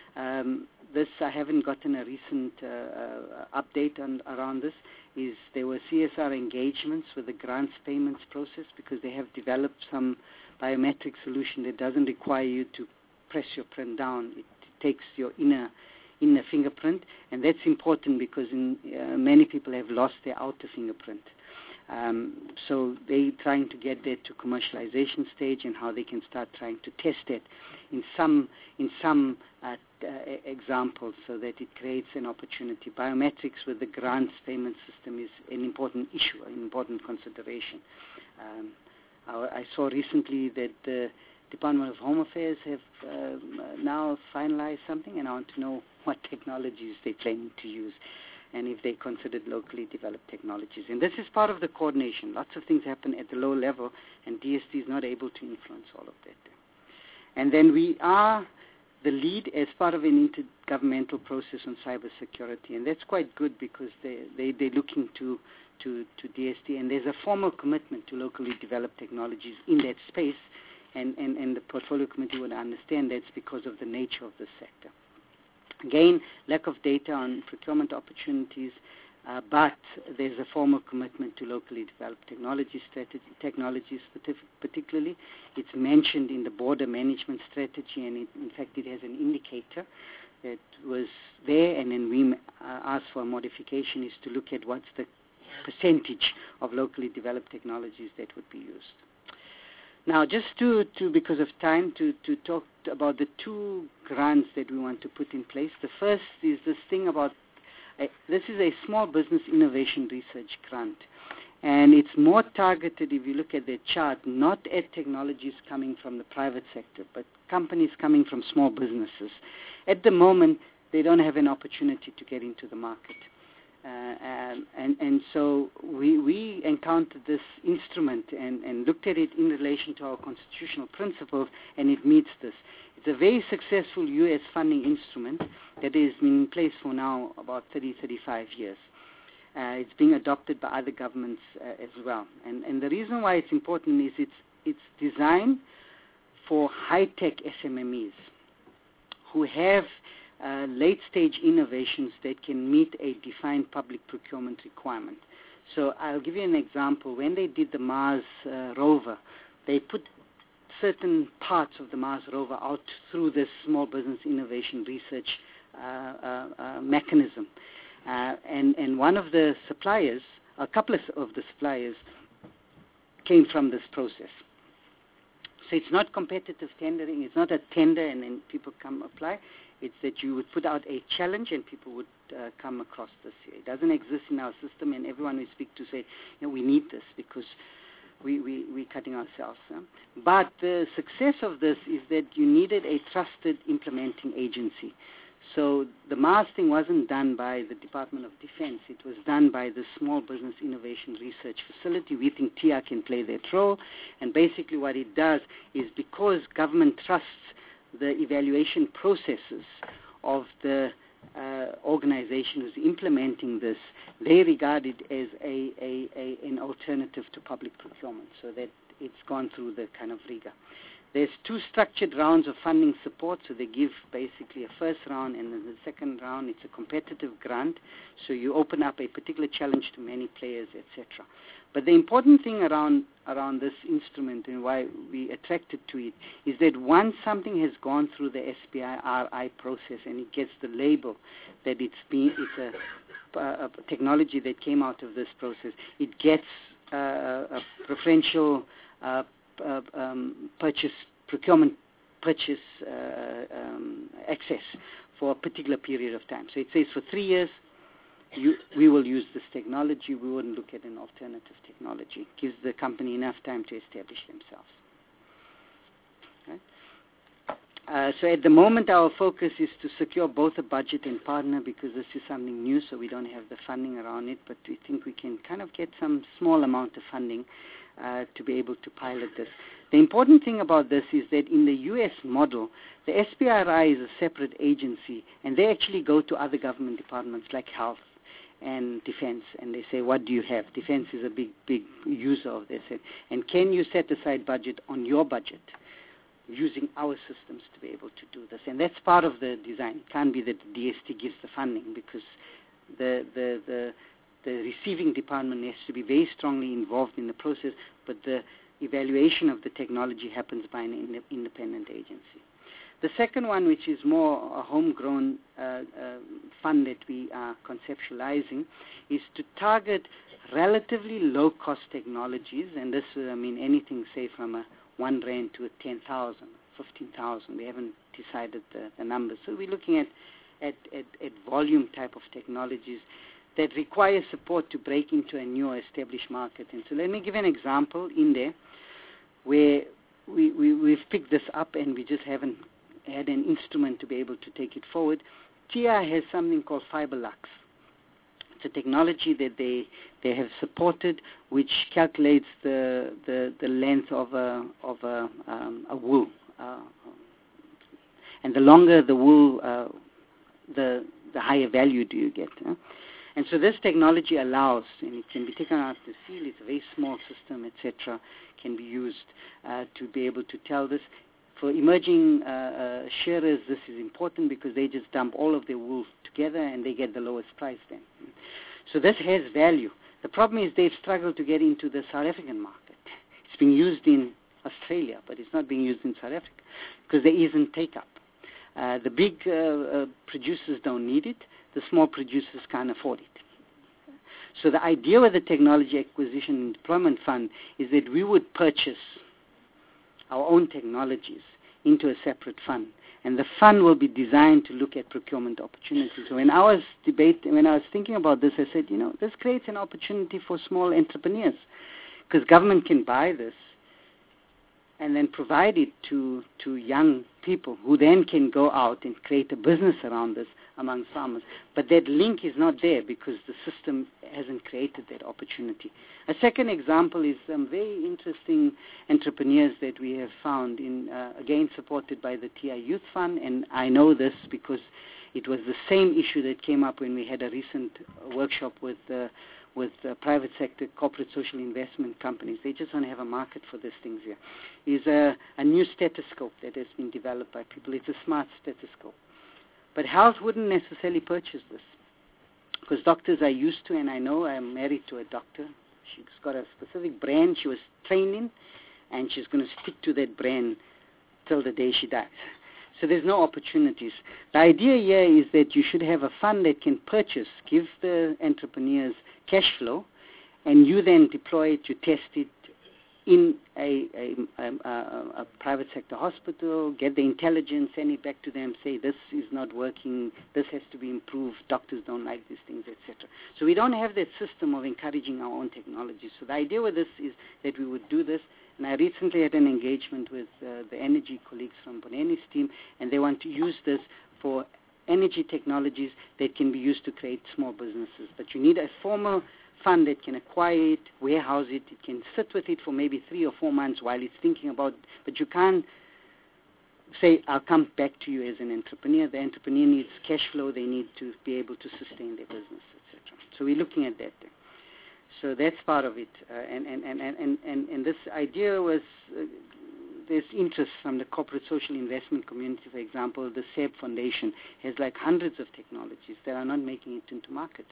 [SPEAKER 5] Um, this, I haven't gotten a recent uh, uh, update on, around this, is there were C S R engagements with the grants payments process because they have developed some biometric solution that doesn't require you to press your print down. It takes your inner inner fingerprint, and that's important because in, uh, many people have lost their outer fingerprint. Um, so they're trying to get that to commercialization stage and how they can start trying to test it in some in some uh, uh, examples so that it creates an opportunity. Biometrics with the grants payment system is an important issue, an important consideration. Um, I, I saw recently that the Department of Home Affairs have uh, now finalized something, and I want to know what technologies they're planning to use and if they considered locally developed technologies. And this is part of the coordination. Lots of things happen at the low level, and D S T is not able to influence all of that. And then we are the lead as part of an intergovernmental process on cybersecurity, and that's quite good because they, they, they're looking to, to, to D S T, and there's a formal commitment to locally developed technologies in that space, and, and, and the portfolio committee would understand that's because of the nature of the sector. Again, lack of data on procurement opportunities, uh, but there's a formal commitment to locally developed technology strategy, technologies particularly. It's mentioned in the border management strategy, and it, in fact it has an indicator that was there, and then we uh, asked for a modification is to look at what's the percentage of locally developed technologies that would be used. Now, just to, to because of time, to, to talk about the two grants that we want to put in place. The first is this thing about, uh, this is a small business innovation research grant. And it's more targeted, if you look at the chart, not at technologies coming from the private sector, but companies coming from small businesses. At the moment, they don't have an opportunity to get into the market. Uh, um, and, and so we, we encountered this instrument and, and looked at it in relation to our constitutional principles, and it meets this. It's a very successful U S funding instrument that has been in place for now about thirty, thirty-five years. Uh, it's being adopted by other governments uh, as well. And, and the reason why it's important is it's, it's designed for high-tech S M M Es who have Uh, late-stage innovations that can meet a defined public procurement requirement. So I'll give you an example. When they did the Mars uh, rover, they put certain parts of the Mars rover out through this small business innovation research uh, uh, uh, mechanism. Uh, and, and one of the suppliers, a couple of the suppliers, came from this process. So it's not competitive tendering. It's not a tender and then people come apply. It's that you would put out a challenge and people would uh, come across this here. It doesn't exist in our system, and everyone we speak to say, you know, we need this because we, we, we're cutting ourselves. Huh? But the success of this is that you needed a trusted implementing agency. So the Mars thing wasn't done by the Department of Defense. It was done by the Small Business Innovation Research Facility. We think T I A can play that role. And basically what it does is because government trusts the evaluation processes of the uh, organization who's implementing this, they regard it as a, a, a an alternative to public procurement, so that it's gone through the kind of rigor. There's two structured rounds of funding support, so they give basically a first round, and then the second round, it's a competitive grant, so you open up a particular challenge to many players, et cetera. But the important thing around around this instrument and why we attracted to it is that once something has gone through the S P I R I process and it gets the label that it's been it's a, a technology that came out of this process, it gets uh, a preferential uh, uh, um, purchase procurement purchase uh, um, access for a particular period of time. So it says for three years. You, we will use this technology. We wouldn't look at an alternative technology. Gives the company enough time to establish themselves. Okay? Uh, so at the moment, our focus is to secure both a budget and partner, because this is something new, so we don't have the funding around it, but we think we can kind of get some small amount of funding uh, to be able to pilot this. The important thing about this is that in the U S model, the S P R I is a separate agency, and they actually go to other government departments like health and defense, and they say, what do you have? Defense is a big, big user of this. And can you set aside budget on your budget using our systems to be able to do this? And that's part of the design. It can't be that the D S T gives the funding, because the, the, the, the receiving department has to be very strongly involved in the process, but the evaluation of the technology happens by an in, independent agency. The second one, which is more a homegrown uh, uh, fund that we are conceptualizing, is to target relatively low-cost technologies, and this, uh, I mean, anything, say, from a one rand to a ten thousand, fifteen thousand. We haven't decided the, the numbers. So we're looking at, at, at, at volume type of technologies that require support to break into a new established market. And so let me give an example in there where we, we, we've picked this up and we just haven't had an instrument to be able to take it forward. T I has something called FiberLux. It's a technology that they they have supported, which calculates the the, the length of a of a, um, a wool, uh, and the longer the wool, uh, the the higher value do you get. Huh? And so this technology allows, and it can be taken out of the field. It's a very small system, et cetera. Can be used uh, to be able to tell this. For emerging uh, uh, shearers, this is important because they just dump all of their wool together and they get the lowest price then. So this has value. The problem is they've struggled to get into the South African market. It's being used in Australia, but it's not being used in South Africa because there isn't take-up. Uh, the big uh, uh, producers don't need it. The small producers can't afford it. So the idea with the Technology Acquisition and Deployment Fund is that we would purchase our own technologies into a separate fund, and the fund will be designed to look at procurement opportunities. So when I was debate, when I was thinking about this, I said, you know, this creates an opportunity for small entrepreneurs, because government can buy this and then provide it to to young people who then can go out and create a business around this among farmers. But that link is not there because the system hasn't created that opportunity. A second example is some very interesting entrepreneurs that we have found, in uh, again supported by the T I Youth Fund, and I know this because it was the same issue that came up when we had a recent workshop with uh, with uh, private sector corporate social investment companies. They just don't have a market for these things here. Is a, a new stethoscope that has been developed by people. It's a smart stethoscope. But health wouldn't necessarily purchase this because doctors are used to, and I know I'm married to a doctor. She's got a specific brand she was trained in, and she's going to stick to that brand till the day she dies. So there's no opportunities. The idea here is that you should have a fund that can purchase, give the entrepreneurs cash flow, and you then deploy it, you test it in a, a, a, a private sector hospital, get the intelligence, send it back to them, say this is not working, this has to be improved, doctors don't like these things, et cetera. So we don't have that system of encouraging our own technology. So the idea with this is that we would do this, and I recently had an engagement with uh, the energy colleagues from Bonani's team, and they want to use this for energy technologies that can be used to create small businesses. But you need a formal fund that can acquire it, warehouse it, it can sit with it for maybe three or four months while it's thinking about, but you can't say, I'll come back to you as an entrepreneur. The entrepreneur needs cash flow. They need to be able to sustain their business, et cetera. So we're looking at that. So that's part of it. Uh, and, and, and, and, and, and this idea was, uh, there's interest from the corporate social investment community. For example, the S E B Foundation has like hundreds of technologies that are not making it into market.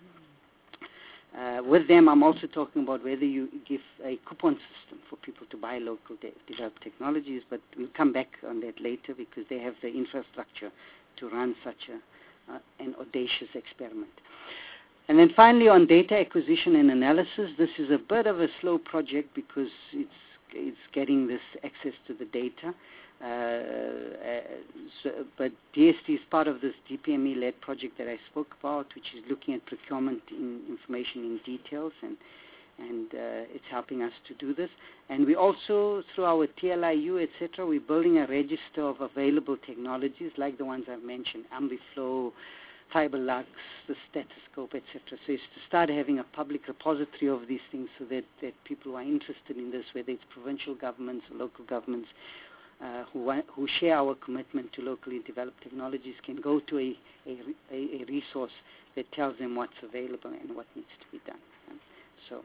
[SPEAKER 5] Uh, with them, I'm also talking about whether you give a coupon system for people to buy local de- developed technologies, but we'll come back on that later because they have the infrastructure to run such a, uh, an audacious experiment. And then finally, on data acquisition and analysis, this is a bit of a slow project because it's it's getting this access to the data. Uh, uh, so, but D S T is part of this D P M E-led project that I spoke about, which is looking at procurement in information in details, and and uh, it's helping us to do this. And we also, through our T L I U, et cetera, we're building a register of available technologies like the ones I've mentioned, Ambiflow, FiberLux, the stethoscope, et cetera. So it's to start having a public repository of these things so that, that people who are interested in this, whether it's provincial governments or local governments, Uh, who, wa- who share our commitment to locally developed technologies, can go to a, a, a, a resource that tells them what's available and what needs to be done. Um, so,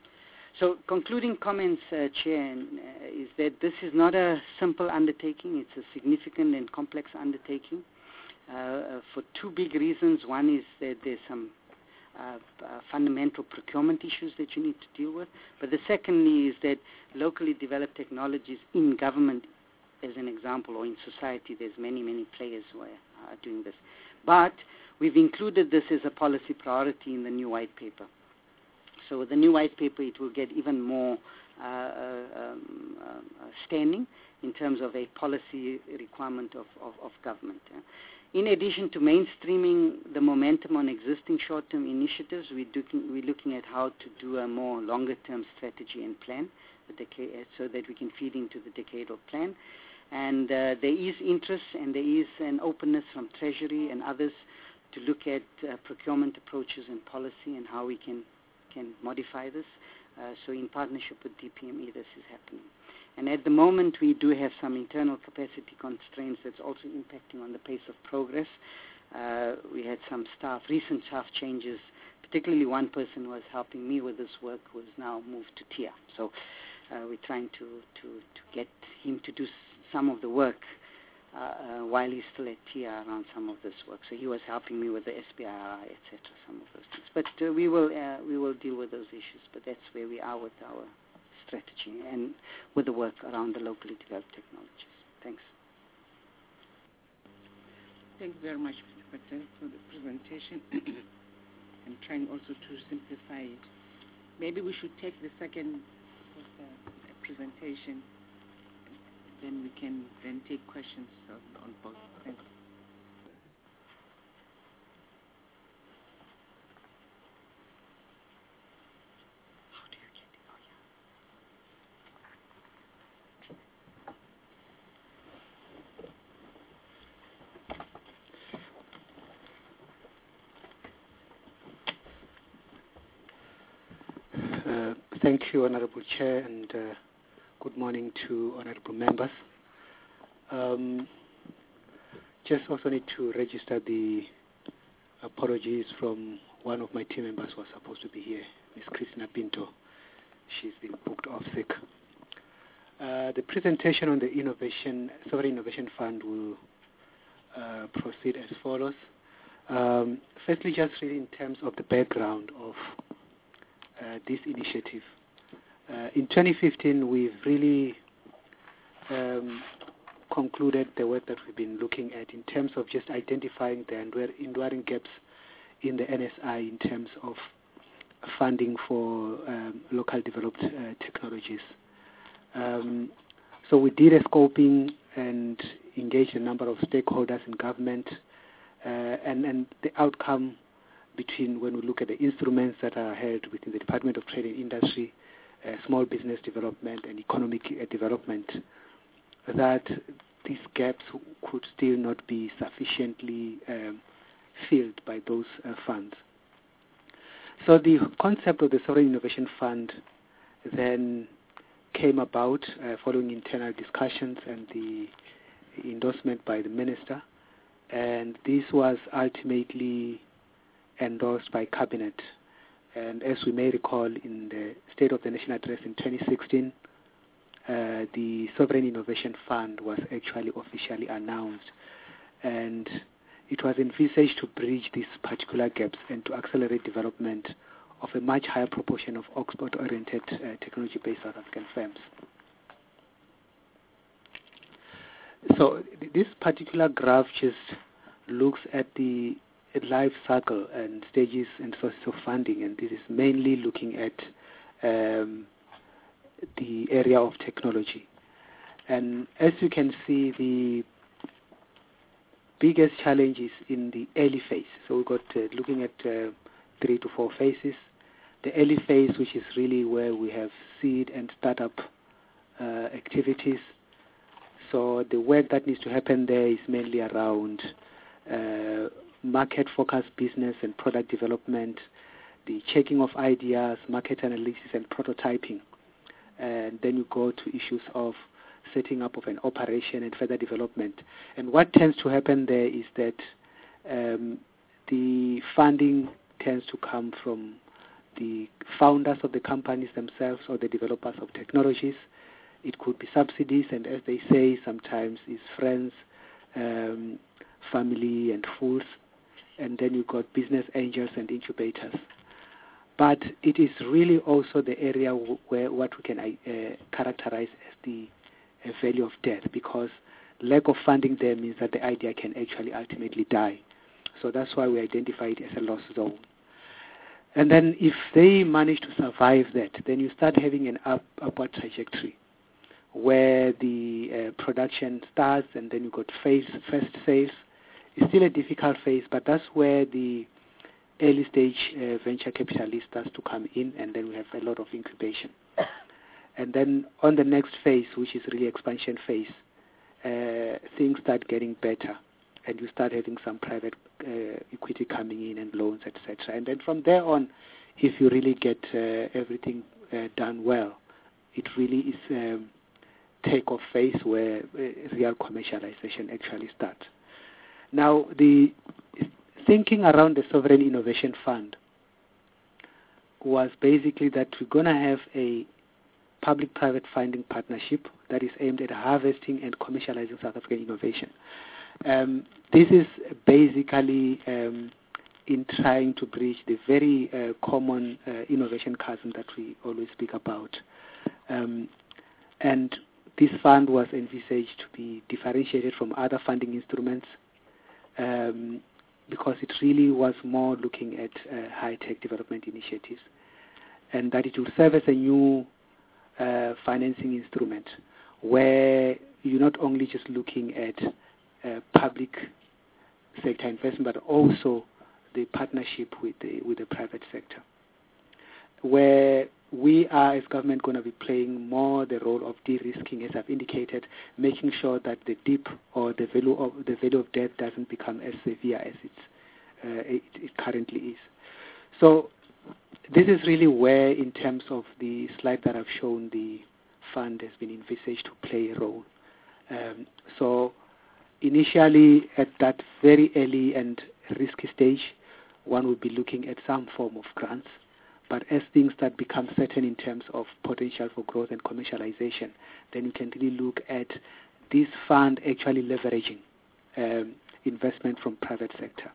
[SPEAKER 5] so concluding comments, uh, Chair, uh, is that this is not a simple undertaking. It's a significant and complex undertaking uh, uh, for two big reasons. One is that there's some Uh, uh, fundamental procurement issues that you need to deal with. But the secondly is that locally developed technologies in government, as an example, or in society, there's many, many players who are uh, doing this. But we've included this as a policy priority in the new white paper. So with the new white paper, it will get even more uh, uh, um, uh, standing in terms of a policy requirement of, of, of government. Uh. In addition to mainstreaming the momentum on existing short-term initiatives, we're, do- we're looking at how to do a more longer-term strategy and plan the decade, so that we can feed into the decadal plan. And uh, there is interest and there is an openness from Treasury and others to look at uh, procurement approaches and policy and how we can, can modify this. Uh, so in partnership with D P M E, this is happening. And at the moment, we do have some internal capacity constraints that's also impacting on the pace of progress. Uh, we had some staff, recent staff changes, particularly one person who was helping me with this work who has now moved to T I A. So uh, we're trying to, to, to get him to do s- some of the work uh, uh, while he's still at T I A around some of this work. So he was helping me with the S B I R I, et cetera, some of those things. But uh, we will uh, we will deal with those issues, but that's where we are with our strategy and with the work around the locally developed technologies. Thanks.
[SPEAKER 3] Thank you very much, Mister Patel, for the presentation and trying also to simplify it. Maybe we should take the second uh, presentation, then we can then take questions on, on both. Thank you.
[SPEAKER 7] Uh, thank you, Honorable Chair, and uh, good morning to honorable members. Um, just also need to register the apologies from one of my team members who was supposed to be here, Miz Christina Pinto. She's been booked off sick. Uh, the presentation on the Innovation Sovereign Innovation Fund will uh, proceed as follows. Um, firstly, just really in terms of the background of uh, this initiative. Uh, in twenty fifteen, we've really um, concluded the work that we've been looking at in terms of just identifying the enduring gaps in the N S I in terms of funding for um, local developed uh, technologies. Um, so we did a scoping and engaged a number of stakeholders in government, uh, and, and the outcome between when we look at the instruments that are held within the Department of Trade and Industry, uh, small business development and economic uh, development, that these gaps could still not be sufficiently um, filled by those uh, funds. So the concept of the Sovereign Innovation Fund then came about uh, following internal discussions and the endorsement by the minister, and this was ultimately endorsed by Cabinet. And as we may recall, in the State of the Nation Address in twenty sixteen, uh, the Sovereign Innovation Fund was actually officially announced, and it was envisaged to bridge these particular gaps and to accelerate development of a much higher proportion of export-oriented uh, technology-based South African firms. So th- this particular graph just looks at the life cycle and stages and sources of funding, and this is mainly looking at um, the area of technology. And as you can see, the biggest challenge is in the early phase. So we've got uh, looking at uh, three to four phases. The early phase, which is really where we have seed and startup uh, activities. So the work that needs to happen there is mainly around uh, market-focused business and product development, the checking of ideas, market analysis and prototyping. And then you go to issues of setting up of an operation and further development. And what tends to happen there is that um, the funding tends to come from the founders of the companies themselves or the developers of technologies. It could be subsidies, and as they say, sometimes it's friends, um, family, and fools. And then you've got business angels and incubators. But it is really also the area w- where what we can uh, characterize as the uh, value of death, because lack of funding there means that the idea can actually ultimately die. So that's why we identify it as a lost zone. And then if they manage to survive that, then you start having an up, upward trajectory where the uh, production starts, and then you got phase, first sales. It's still a difficult phase, but that's where the early stage uh, venture capitalist starts to come in, and then we have a lot of incubation. And then on the next phase, which is really expansion phase, uh, things start getting better, and you start having some private uh, equity coming in and loans, et cetera. And then from there on, if you really get uh, everything uh, done well, it really is um, take-off phase where uh, real commercialization actually starts. Now, the thinking around the Sovereign Innovation Fund was basically that we're going to have a public-private funding partnership that is aimed at harvesting and commercializing South African innovation. Um, this is basically um, in trying to bridge the very uh, common uh, innovation chasm that we always speak about. Um, and this fund was envisaged to be differentiated from other funding instruments um, because it really was more looking at uh, high-tech development initiatives, and that it will serve as a new uh, financing instrument where you're not only just looking at uh, public sector investment, but also the partnership with the, with the private sector, where we are as government going to be playing more the role of de-risking, as I've indicated, making sure that the dip or the value of the value of debt doesn't become as severe as it's, uh, it, it currently is. So this is really where, in terms of the slide that I've shown, the fund has been envisaged to play a role. Um, so initially, at that very early and risky stage, one would be looking at some form of grants. But as things start become certain in terms of potential for growth and commercialization, then you can really look at this fund actually leveraging um, investment from private sector.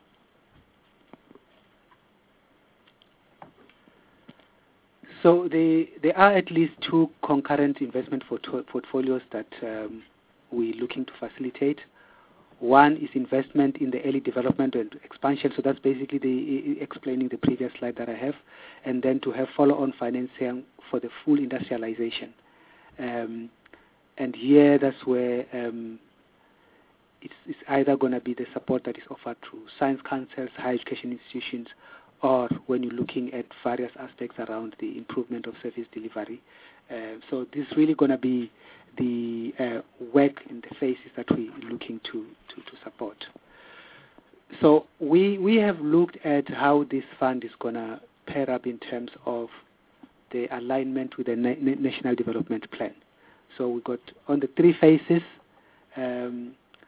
[SPEAKER 7] So they, there are at least two concurrent investment port- portfolios that um, we're looking to facilitate. One is investment in the early development and expansion, so that's basically the explaining the previous slide that I have, and then to have follow-on financing for the full industrialization. Um, and here, that's where um, it's, it's either going to be the support that is offered through science councils, higher education institutions, or when you're looking at various aspects around the improvement of service delivery. Uh, so this is really going to be the uh, work in the phases that we're looking to, to, to support. So we we have looked at how this fund is going to pair up in terms of the alignment with the na- National Development Plan. So we got on the three phases, um,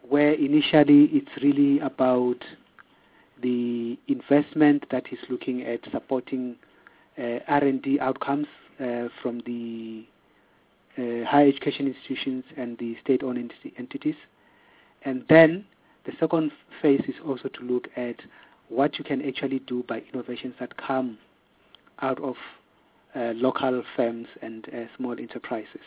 [SPEAKER 7] where initially it's really about the investment that is looking at supporting uh, R and D outcomes uh, from the uh, higher education institutions and the state-owned ent- entities. And then the second phase is also to look at what you can actually do by innovations that come out of uh, local firms and uh, small enterprises.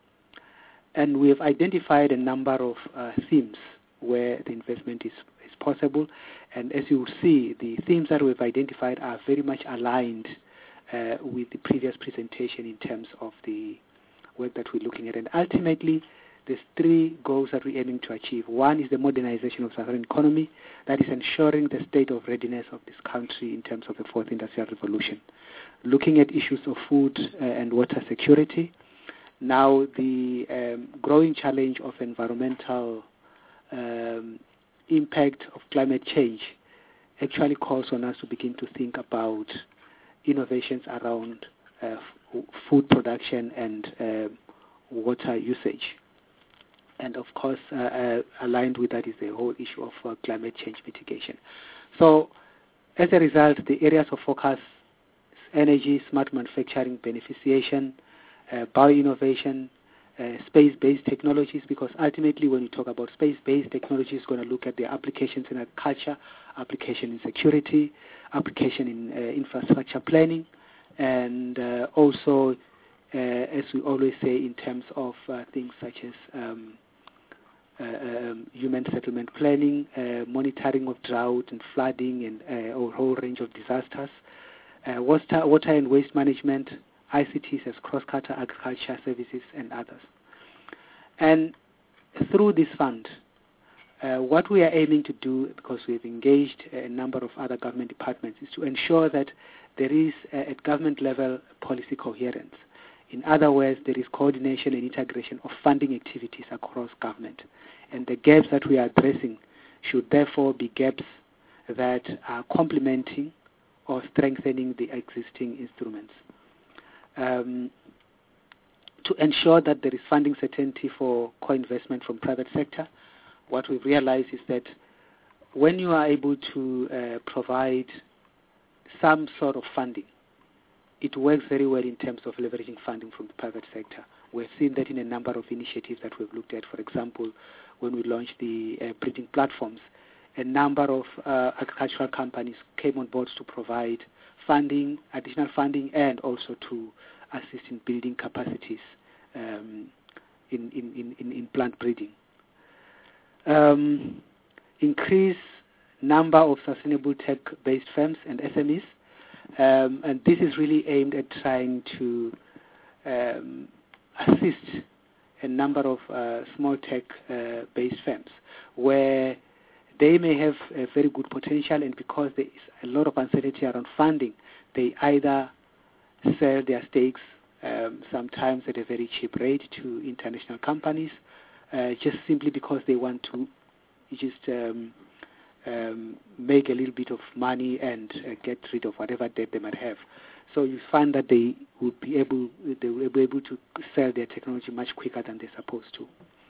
[SPEAKER 7] And we have identified a number of uh, themes where the investment is, is possible. And as you will see, the themes that we've identified are very much aligned uh, with the previous presentation in terms of the work that we're looking at. And ultimately, there's three goals that we're aiming to achieve. One is the modernization of the Southern economy, that is ensuring the state of readiness of this country in terms of the fourth industrial revolution. Looking at issues of food uh, and water security. Now, the um, growing challenge of environmental um, impact of climate change actually calls on us to begin to think about innovations around uh, f- food production and uh, water usage. And of course, uh, uh, aligned with that is the whole issue of uh, climate change mitigation. So, as a result, the areas of focus: energy, smart manufacturing, beneficiation, uh, bioinnovation, uh, space-based technologies, because ultimately when you talk about space-based technology, it's going to look at the applications in agriculture, application in security, application in uh, infrastructure planning, and uh, also, uh, as we always say, in terms of uh, things such as um, uh, um, human settlement planning, uh, monitoring of drought and flooding, and uh, a whole range of disasters, uh, water, water and waste management, I C Ts as cross-cutter agriculture services, and others. And through this fund, uh, what we are aiming to do, because we've engaged a number of other government departments, is to ensure that there is, uh, at government level, policy coherence. In other words, there is coordination and integration of funding activities across government. And the gaps that we are addressing should therefore be gaps that are complementing or strengthening the existing instruments. Um, to ensure that there is funding certainty for co-investment from private sector, what we've realized is that when you are able to uh, provide some sort of funding, it works very well in terms of leveraging funding from the private sector. We've seen that in a number of initiatives that we've looked at. For example, when we launched the uh, breeding platforms, a number of uh, agricultural companies came on board to provide funding, additional funding, and also to assist in building capacities um, in, in, in, in plant breeding. Um, increase number of sustainable tech-based firms and S M Es. Um, and this is really aimed at trying to um, assist a number of uh, small tech-based uh, firms where they may have a very good potential, and because there is a lot of uncertainty around funding, they either sell their stakes um, sometimes at a very cheap rate to international companies, uh, just simply because they want to just um, Um, make a little bit of money and uh, get rid of whatever debt they might have. So you find that they would be able they will be able to sell their technology much quicker than they're supposed to.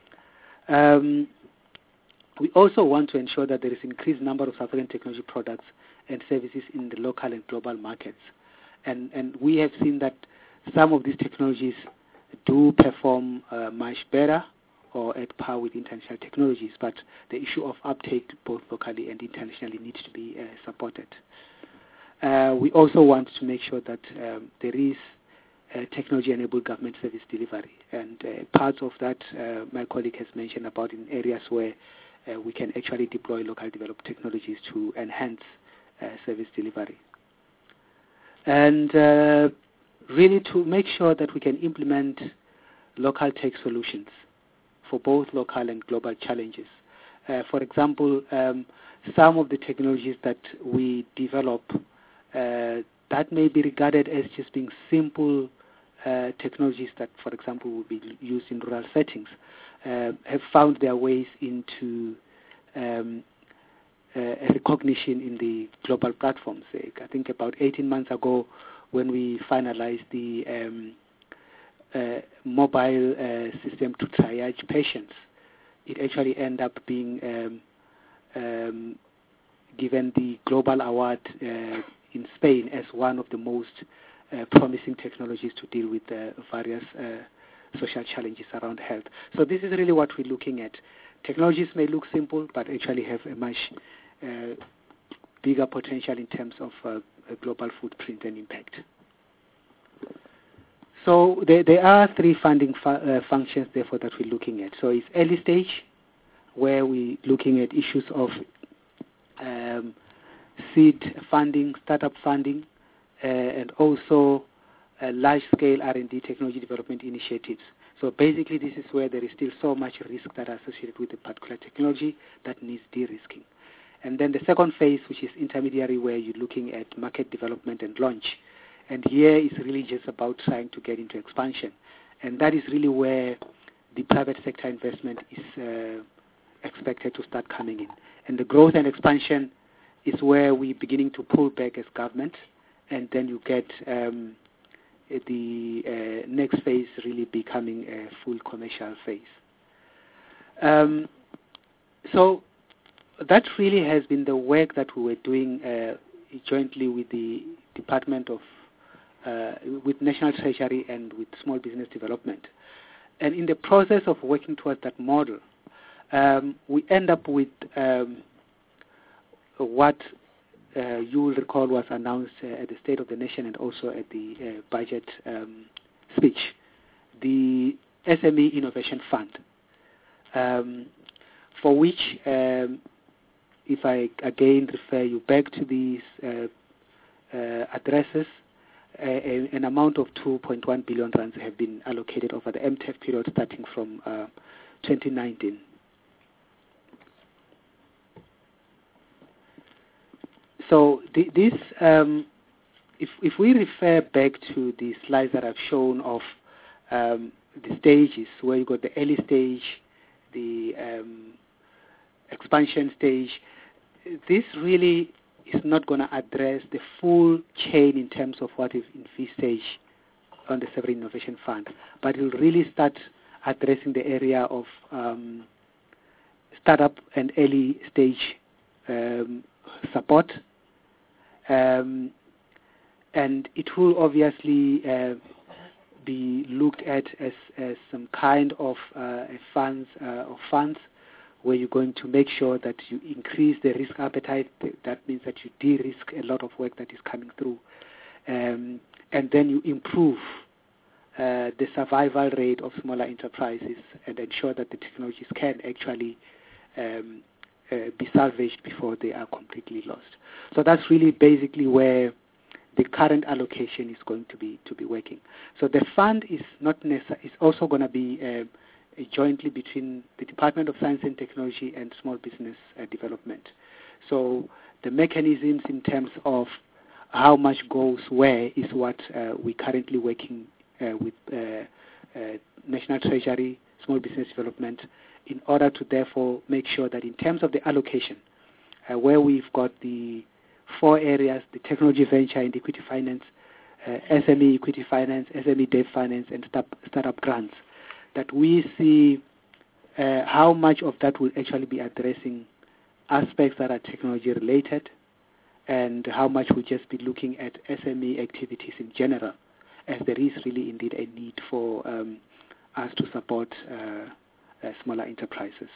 [SPEAKER 7] Um, we also want to ensure that there is increased number of South African technology products and services in the local and global markets. And and we have seen that some of these technologies do perform uh, much better or at par with international technologies, but the issue of uptake both locally and internationally needs to be uh, supported. Uh, we also want to make sure that um, there is uh, technology-enabled government service delivery, and uh, parts of that uh, my colleague has mentioned about in areas where uh, we can actually deploy local developed technologies to enhance uh, service delivery. And uh, really to make sure that we can implement local tech solutions for both local and global challenges. Uh, for example, um, some of the technologies that we develop uh, that may be regarded as just being simple uh, technologies that, for example, will be used in rural settings, uh, have found their ways into um, uh, recognition in the global platforms. I think about eighteen months ago, when we finalized the um, Uh, mobile uh, system to triage patients it actually ended up being um, um, given the Global Award uh, in Spain as one of the most uh, promising technologies to deal with uh, various uh, social challenges around health. So this is really what we're looking at. Technologies may look simple, but actually have a much uh, bigger potential in terms of uh, a global footprint and impact. So there, there are three funding fu uh, functions, therefore, that we're looking at. So it's early stage, where we're looking at issues of um, seed funding, startup funding, uh, and also uh, large-scale R and D technology development initiatives. So basically, this is where there is still so much risk that are associated with a particular technology that needs de-risking. And then the second phase, which is intermediary, where you're looking at market development and launch. And here is really just about trying to get into expansion. And that is really where the private sector investment is uh, expected to start coming in. And the growth and expansion is where we're beginning to pull back as government, and then you get um, the uh, next phase really becoming a full commercial phase. Um, so that really has been the work that we were doing uh, jointly with the Department of, uh, with National Treasury and with Small Business Development. And in the process of working towards that model, um, we end up with um, what uh, you will recall was announced uh, at the State of the Nation and also at the uh, budget um, speech, the S M E Innovation Fund, um, for which, um, if I again refer you back to these uh, uh, addresses, uh, a, an amount of two point one billion rands have been allocated over the M T E F period starting from uh, twenty nineteen. So the, this, um, if, if we refer back to the slides that I've shown of um, the stages, where you got the early stage, the um, expansion stage, this really is not going to address the full chain in terms of what is envisaged on the Sovereign Innovation Fund, but it will really start addressing the area of um, startup and early stage um, support. Um, and it will obviously uh, be looked at as, as some kind of uh, funds uh, or funds where you're going to make sure that you increase the risk appetite. That means that you de-risk a lot of work that is coming through, um, and then you improve uh, the survival rate of smaller enterprises and ensure that the technologies can actually um, Uh, be salvaged before they are completely lost. So that's really basically where the current allocation is going to be to be working. So the fund is not necessary. It's also going to be uh, jointly between the Department of Science and Technology and Small Business uh, Development. So the mechanisms in terms of how much goes where is what uh, we're currently working uh, with uh, uh, National Treasury, Small Business Development, in order to therefore make sure that in terms of the allocation, uh, where we've got the four areas, the technology venture and equity finance, uh, S M E equity finance, S M E debt finance, and start, startup grants, that we see uh, how much of that will actually be addressing aspects that are technology related, and how much will just be looking at S M E activities in general, as there is really indeed a need for um, us to support uh, Uh, smaller enterprises.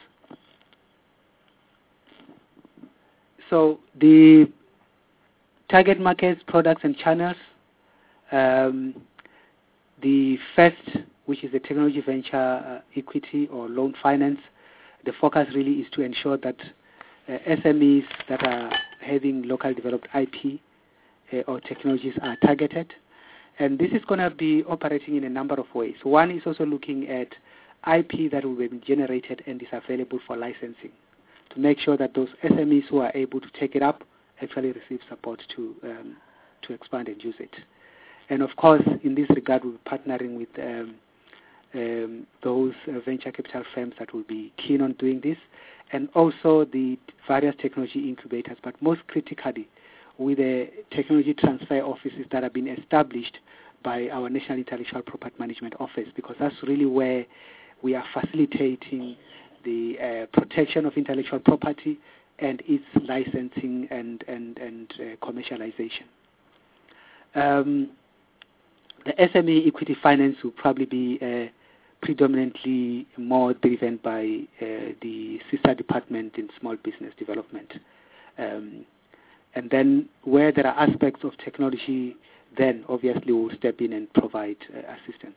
[SPEAKER 7] So the target markets, products and channels, um, the first, which is the technology venture uh, equity or loan finance, the focus really is to ensure that uh, S M Es that are having local developed I P uh, or technologies are targeted. And this is going to be operating in a number of ways. One is also looking at I P that will be generated and is available for licensing, to make sure that those S M Es who are able to take it up actually receive support to um, to expand and use it. And of course, in this regard, we'll be partnering with um, um, those uh, venture capital firms that will be keen on doing this, and also the various technology incubators, but most critically with the technology transfer offices that have been established by our National Intellectual Property Management Office, because that's really where we are facilitating the uh, protection of intellectual property, and its licensing and, and, and uh, commercialization. Um, the S M E equity finance will probably be uh, predominantly more driven by uh, the sister department in small business development. Um, and then where there are aspects of technology, then obviously we'll step in and provide uh, assistance.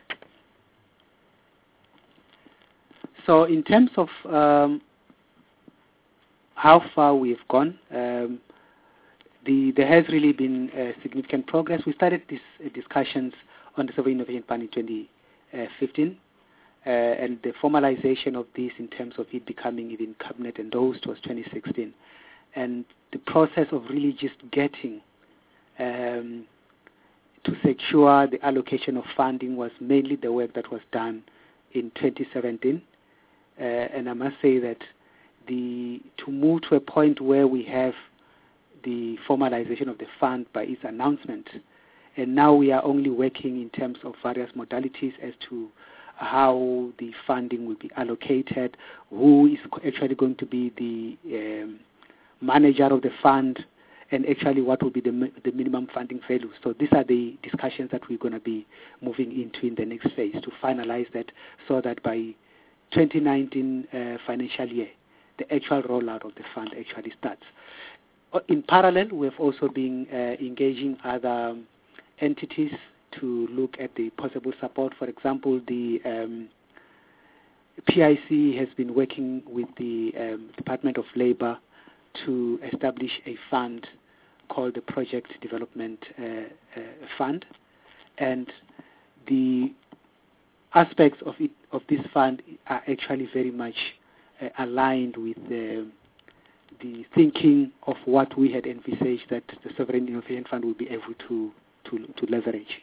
[SPEAKER 7] So in terms of um, how far we've gone, um, the, there has really been uh, significant progress. We started these uh, discussions on the Sovereign Innovation Fund in twenty fifteen, uh, and the formalization of this in terms of it becoming even cabinet endorsed was twenty sixteen. And the process of really just getting um, to secure the allocation of funding was mainly the work that was done in twenty seventeen. Uh, and I must say that the to move to a point where we have the formalization of the fund by its announcement, and now we are only working in terms of various modalities as to how the funding will be allocated, who is actually going to be the um, manager of the fund, and actually what will be the, mi the minimum funding value. So these are the discussions that we're going to be moving into in the next phase to finalize that, so that by twenty nineteen uh, financial year, the actual rollout of the fund actually starts. In parallel, we have also been uh, engaging other um, entities to look at the possible support. For example, the um, P I C has been working with the um, Department of Labor to establish a fund called the Project Development uh, uh, Fund, and the aspects of it of this fund are actually very much uh, aligned with the, the thinking of what we had envisaged that the Sovereign Innovation Fund will be able to to, to leverage.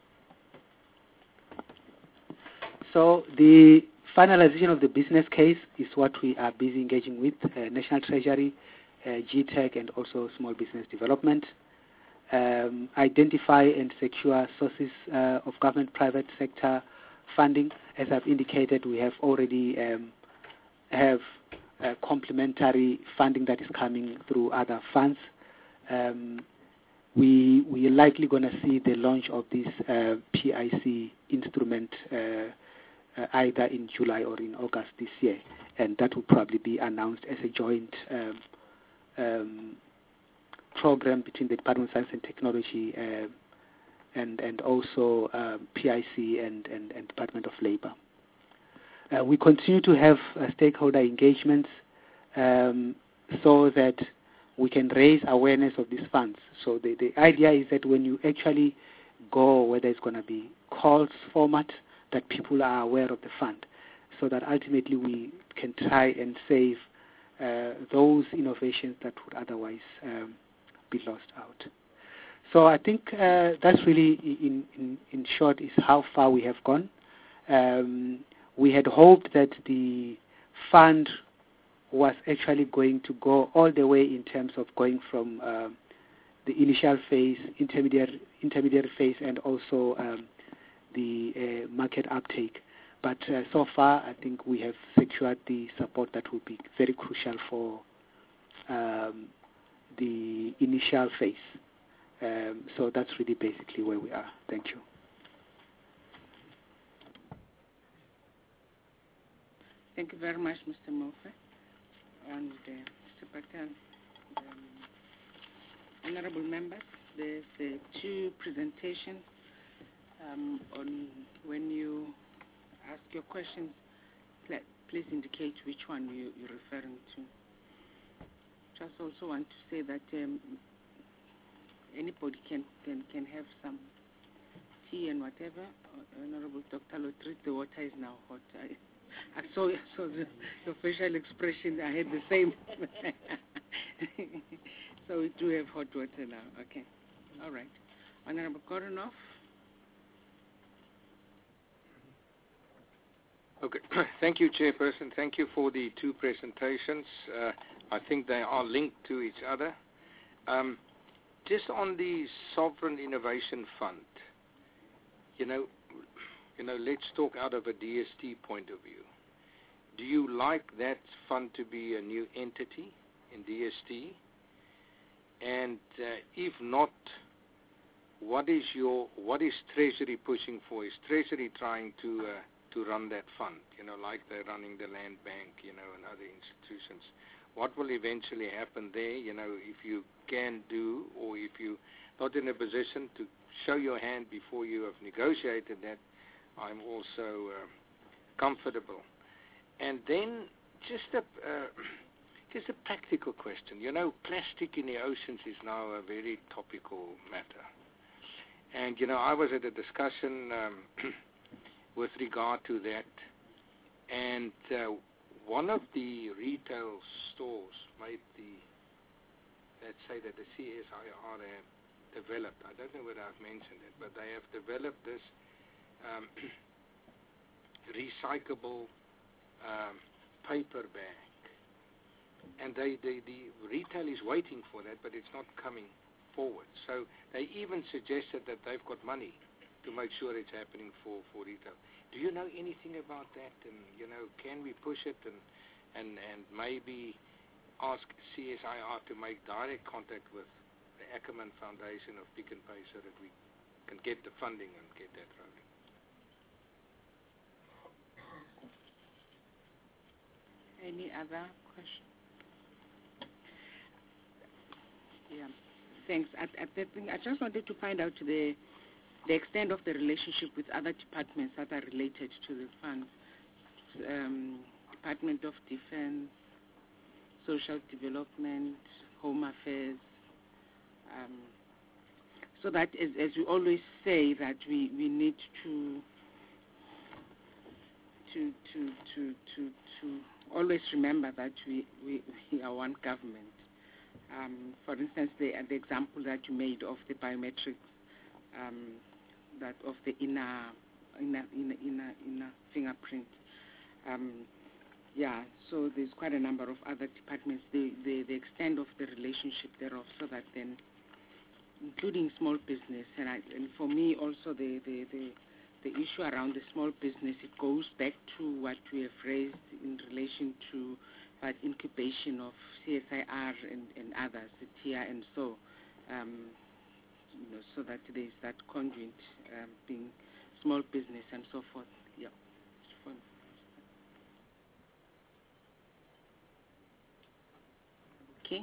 [SPEAKER 7] So the finalization of the business case is what we are busy engaging with uh, National Treasury, uh, G TEC, and also Small Business Development. Um, identify and secure sources uh, of government private sector funding. As I've indicated, we have already um, have uh, complementary funding that is coming through other funds. Um, we we are likely going to see the launch of this uh, P I C instrument uh, uh, either in July or in August this year, and that will probably be announced as a joint um, um, program between the Department of Science and Technology uh, and and also um, P I C and, and, and Department of Labor. Uh, we continue to have uh, stakeholder engagements um, so that we can raise awareness of these funds. So the, the idea is that when you actually go, whether it's going to be calls format, that people are aware of the fund, so that ultimately we can try and save uh, those innovations that would otherwise um, be lost out. So I think uh, that's really, in, in, in short, is how far we have gone. Um, we had hoped that the fund was actually going to go all the way in terms of going from uh, the initial phase, intermediate, intermediate phase, and also um, the uh, market uptake. But uh, so far, I think we have secured the support that will be very crucial for um, the initial phase. Um, so that's really basically where we are. Thank you.
[SPEAKER 3] Thank you very much, Mister Mofe and uh, Mister Patel. Um, honorable members, there's uh, two presentations um, on when you ask your questions. Please indicate which one you, you're referring to. Just also want to say that um, anybody can, can can have some tea and whatever. Honorable Doctor Lotriet, the water is now hot. I, I saw, I saw the, the facial expression. I had the same. So we do have hot water now. Okay. All right. Honorable Koronov.
[SPEAKER 1] Okay. Thank you, Chairperson. Thank you for the two presentations. Uh, I think they are linked to each other. Um, just on the Sovereign Innovation Fund, you know, you know, let's talk out of a D S T point of view. do you like that fund to be a new entity in D S T? And uh, if not, what is your what is Treasury pushing for? Is Treasury trying to uh, to run that fund? You know, like they're running the Land Bank, you know, and other institutions. What will eventually happen there? You know, if you can do, or if you're not in a position to show your hand before you have negotiated that, I'm also uh, comfortable. And then just a uh, just a practical question. You know, plastic in the oceans is now a very topical matter. And, you know, I was at a discussion um, with regard to that, and uh, one of the retail stores made the, let's say that the C S I R have developed, I don't know whether I've mentioned it, but they have developed this um, recyclable um, paper bag. And they, they, the retail is waiting for that, but it's not coming forward. So they even suggested that they've got money to make sure it's happening for, for retail. Do you know anything about that? And, you know, can we push it and, and, and maybe ask C S I R to make direct contact with the Ackerman Foundation of Pick n Pay so that we can get the funding and get that rolling?
[SPEAKER 3] Any other questions? Yeah, thanks. At, at that thing, I just wanted to find out the the extent of the relationship with other departments that are related to the fund. Um, Department of Defense, Social Development, Home Affairs. Um, so that, as, as we always say, that we, we need to to to to to to always remember that we, we, we are one government. Um, for instance, the, the example that you made of the biometrics, um, that of the inner, inner, inner, inner, inner fingerprint. Um, yeah, so there's quite a number of other departments. The, the, the extent of the relationship thereof, so that then, including small business, and, I, and for me also the, the, the, the issue around the small business, it goes back to what we have raised in relation to that incubation of C S I R and, and others, the T I A, and so, um, you know, so that there is that conduit um, being small business and so forth. Yeah. Okay.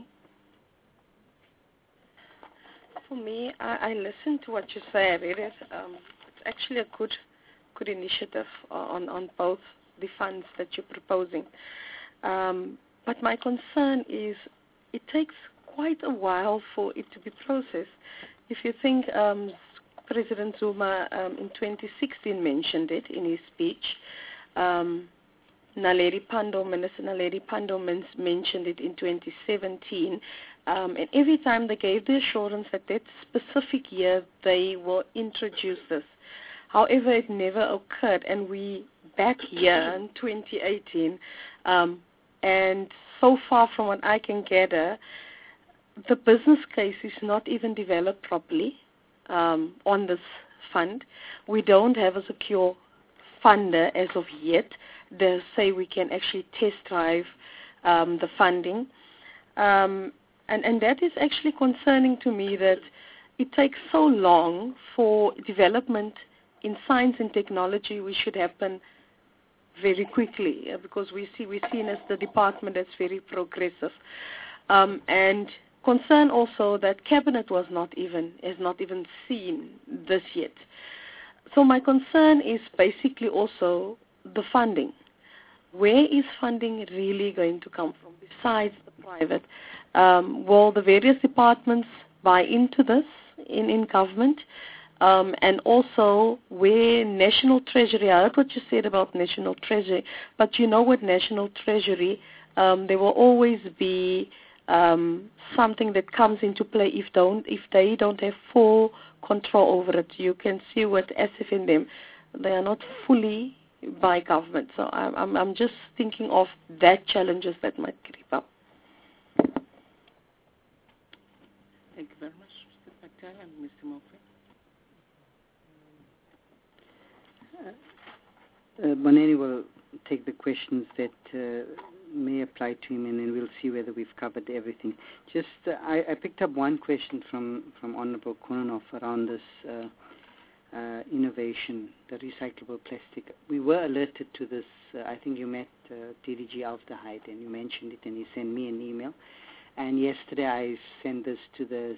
[SPEAKER 4] For me, I, I listened to what you say. I read it. Um, it's actually a good, good initiative on on both the funds that you're proposing. Um, but my concern is it takes quite a while for it to be processed. If you think um, President Zuma um, in twenty sixteen mentioned it in his speech, um, Naledi Pandor, Minister Naledi Pandor mentioned it in twenty seventeen, um, and every time they gave the assurance that that specific year they will introduce this. However, it never occurred, and we back here in twenty eighteen, um, and so far from what I can gather, the business case is not even developed properly um, on this fund. We don't have a secure funder as of yet. They say we can actually test drive um, the funding, um, and, and that is actually concerning to me that it takes so long for development in science and technology, which should happen very quickly, uh, because we see we're seen as the department that's very progressive, um, and concern also that cabinet was not even has not even seen this yet. So my concern is basically also the funding. Where is funding really going to come from besides the private? Um, will the various departments buy into this in, in government? Um, and also where National Treasury, I heard what you said about National Treasury, but you know with National Treasury, um, there will always be um, something that comes into play if don't if they don't have full control over it. You can see with S F N them, they are not fully by government. So I'm, I'm, I'm just thinking of that challenges that might creep up.
[SPEAKER 3] Thank you very much, Mister Patel and Mister Moffe.
[SPEAKER 5] Uh, Boneni will take the questions that uh, may apply to him, and then we'll see whether we've covered everything. Just, uh, I, I picked up one question from, from Honorable Kononov around this uh, uh, innovation, the recyclable plastic. We were alerted to this. Uh, I think you met uh, D D G Alfdeheid, and you mentioned it, and he sent me an email. And yesterday I sent this to the,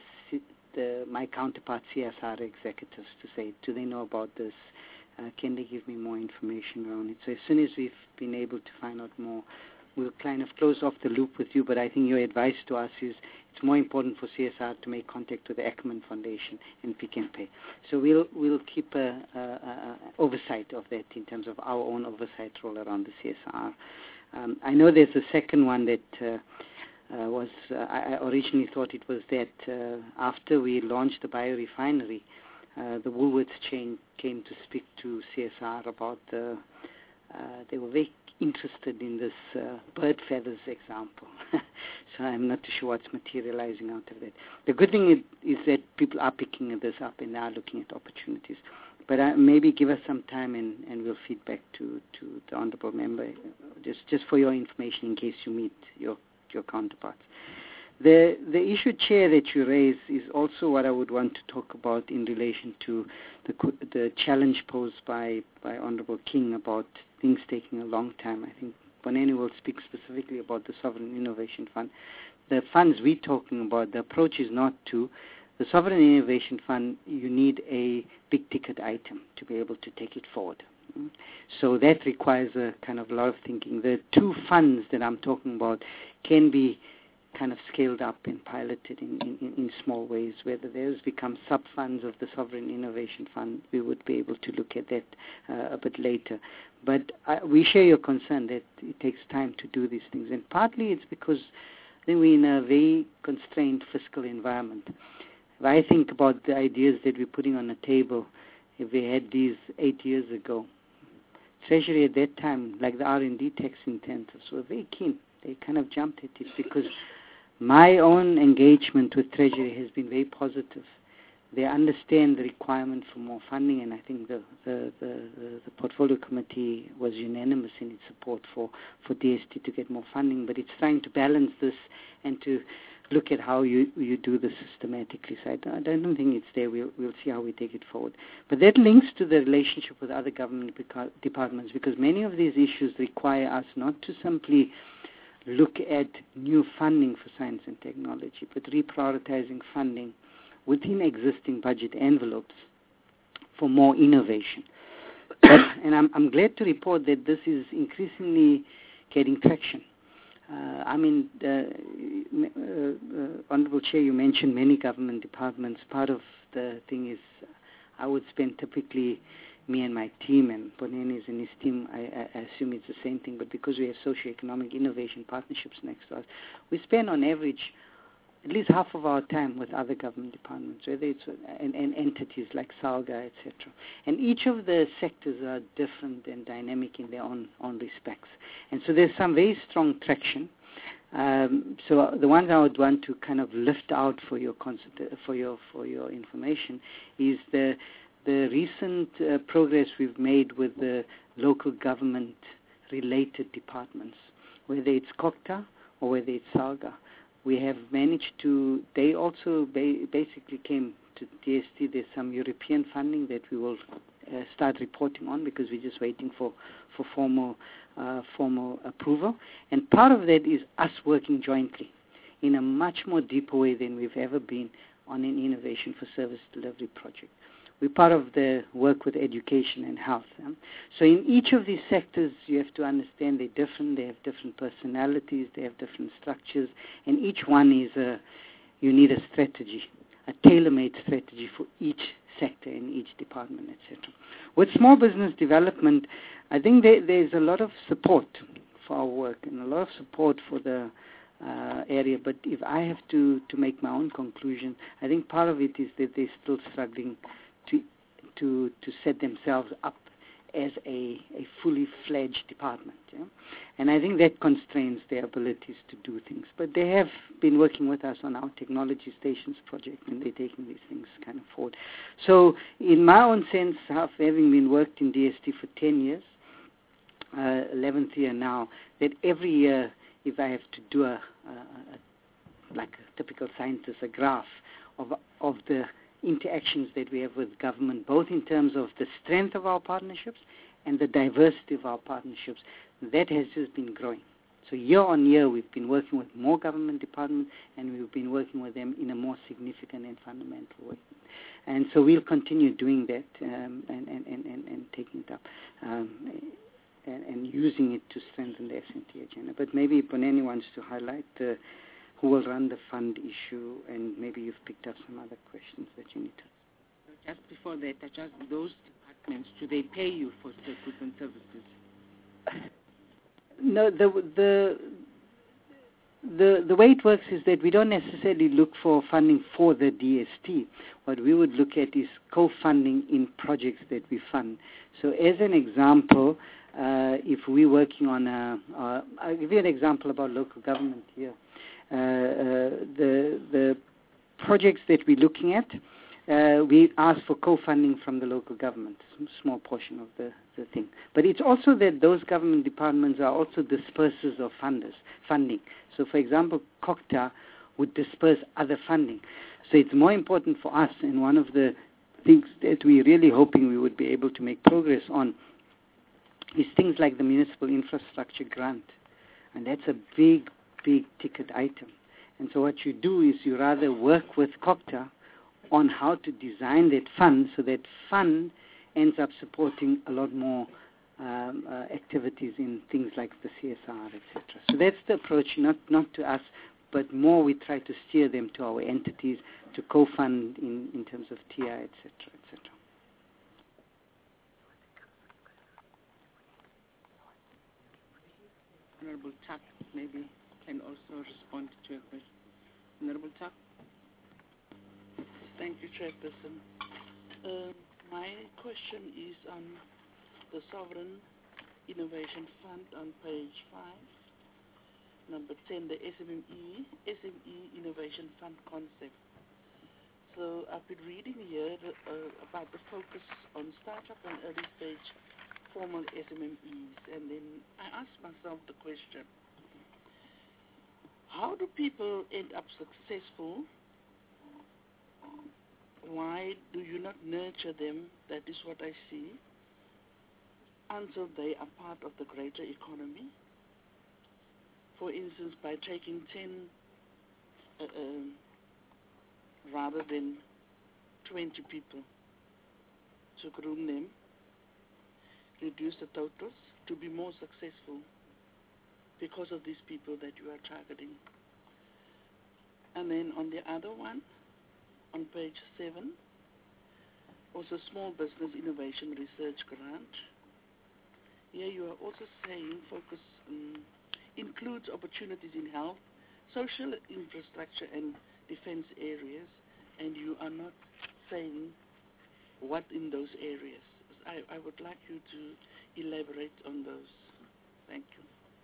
[SPEAKER 5] the my counterpart C S R executives to say, do they know about this? Uh, can they give me more information around it? So as soon as we've been able to find out more, we'll kind of close off the loop with you. But I think your advice to us is it's more important for C S R to make contact with the Ackerman Foundation and Pick n Pay. So we'll we'll keep a, a, a oversight of that in terms of our own oversight role around the C S R. Um, I know there's a second one that uh, uh, was, uh, I originally thought it was that uh, after we launched the biorefinery, uh, the Woolworths chain came to speak to C S R about the, uh, they were very interested in this uh, bird feathers example. So I'm not too sure what's materializing out of that. The good thing is, is that people are picking this up and are looking at opportunities. But uh, maybe give us some time and, and we'll feed back to, to the Honourable Member, just, just for your information in case you meet your, your counterparts. The, the issue, Chair, that you raise is also what I would want to talk about in relation to the, the challenge posed by, by Honourable King about things taking a long time. I think Boneni will speak specifically about the Sovereign Innovation Fund. The funds we're talking about, the approach is not to, the Sovereign Innovation Fund, you need a big-ticket item to be able to take it forward. So that requires a kind of a lot of thinking. The two funds that I'm talking about can be kind of scaled up and piloted in, in, in small ways. Whether those become sub-funds of the Sovereign Innovation Fund, we would be able to look at that uh, a bit later. But I, we share your concern that it takes time to do these things. And partly it's because I think we're in a very constrained fiscal environment. If I think about the ideas that we're putting on the table, if we had these eight years ago, Treasury at that time, like the R and D tax incentives, were very keen. They kind of jumped at it because my own engagement with Treasury has been very positive. They understand the requirement for more funding, and I think the, the, the, the, the Portfolio Committee was unanimous in its support for, for D S T to get more funding, but it's trying to balance this and to look at how you, you do this systematically. So I don't, I don't think it's there. We'll, we'll see how we take it forward. But that links to the relationship with other government departments, because many of these issues require us not to simply look at new funding for science and technology, but reprioritizing funding within existing budget envelopes for more innovation. And I'm, I'm glad to report that this is increasingly getting traction. Uh, I mean, uh, uh, uh, Honourable Chair, you mentioned many government departments. Part of the thing is I would spend typically, me and my team, and Boneni's and his team, I, I assume it's the same thing, but because we have socioeconomic innovation partnerships next to us, we spend on average at least half of our time with other government departments, whether it's and, and entities like SALGA, et cetera. And each of the sectors are different and dynamic in their own, own respects. And so there's some very strong traction. Um, so the ones I would want to kind of lift out for your for your for your information is the the recent uh, progress we've made with the local government related departments, whether it's COCTA or whether it's SALGA. We have managed to, they also ba- basically came to D S T. There's some European funding that we will uh, start reporting on because we're just waiting for, for formal, uh, formal approval. And part of that is us working jointly in a much more deeper way than we've ever been on an innovation for service delivery project. We're part of the work with education and health. Um, so in each of these sectors, you have to understand they're different, they have different personalities, they have different structures, and each one is a, you need a strategy, a tailor-made strategy for each sector in each department, et cetera. With small business development, I think there, there's a lot of support for our work and a lot of support for the uh, area, but if I have to, to make my own conclusion, I think part of it is that they're still struggling to to to set themselves up as a, a fully fledged department. Yeah? And I think that constrains their abilities to do things. But they have been working with us on our technology stations project, and they're taking these things kind of forward. So in my own sense, having been worked in D S T for ten years, uh, eleventh year now, that every year, if I have to do a, a, a like a typical scientist, a graph of of the interactions that we have with government, both in terms of the strength of our partnerships and the diversity of our partnerships, that has just been growing. So year on year, we've been working with more government departments, and we've been working with them in a more significant and fundamental way. And so we'll continue doing that um, and, and, and, and, and taking it up um, and, and using it to strengthen the S N T agenda. But maybe Boneni wants to highlight uh, who will run the fund issue, and maybe you've picked up some other questions that you need to.
[SPEAKER 3] Just before that, just those departments, do they pay you for goods and services?
[SPEAKER 5] No, the the the the way it works is that we don't necessarily look for funding for the D S T. What we would look at is co-funding in projects that we fund. So, as an example, uh, if we're working on a, uh, I'll give you an example about local government here. Uh, uh, the the projects that we're looking at, uh, we ask for co-funding from the local government, a small portion of the, the thing. But it's also that those government departments are also dispersers of funders, funding. So, for example, C O C T A would disperse other funding. So it's more important for us, and one of the things that we're really hoping we would be able to make progress on is things like the municipal infrastructure grant. And that's a big, big ticket item. And so what you do is you rather work with C O C T A on how to design that fund so that fund ends up supporting a lot more um, uh, activities in things like the C S R, et cetera. So that's the approach, not, not to us, but more we try to steer them to our entities to co-fund in, in terms of T I, et cetera, et cetera.
[SPEAKER 3] Honorable Tuck maybe can also respond to your question. Honorable Tuck.
[SPEAKER 6] Thank you, Chairperson. Uh, my question is on the Sovereign Innovation Fund on page five, number ten, the S M E S M E Innovation Fund concept. So I've been reading here the, uh, about the focus on startup and early stage formal S M Es, and then I asked myself the question: how do people end up successful? Why do you not nurture them? That is what I see, until they are part of the greater economy. For instance, by taking ten uh, uh, rather than twenty people to groom them, reduce the totals to be more successful because of these people that you are targeting. And then on the other one, on page seven, also Small Business Innovation Research Grant. Here you are also saying focus um, includes opportunities in health, social infrastructure and defense areas, and you are not saying what in those areas. I, I would like you to elaborate on those. Thank you.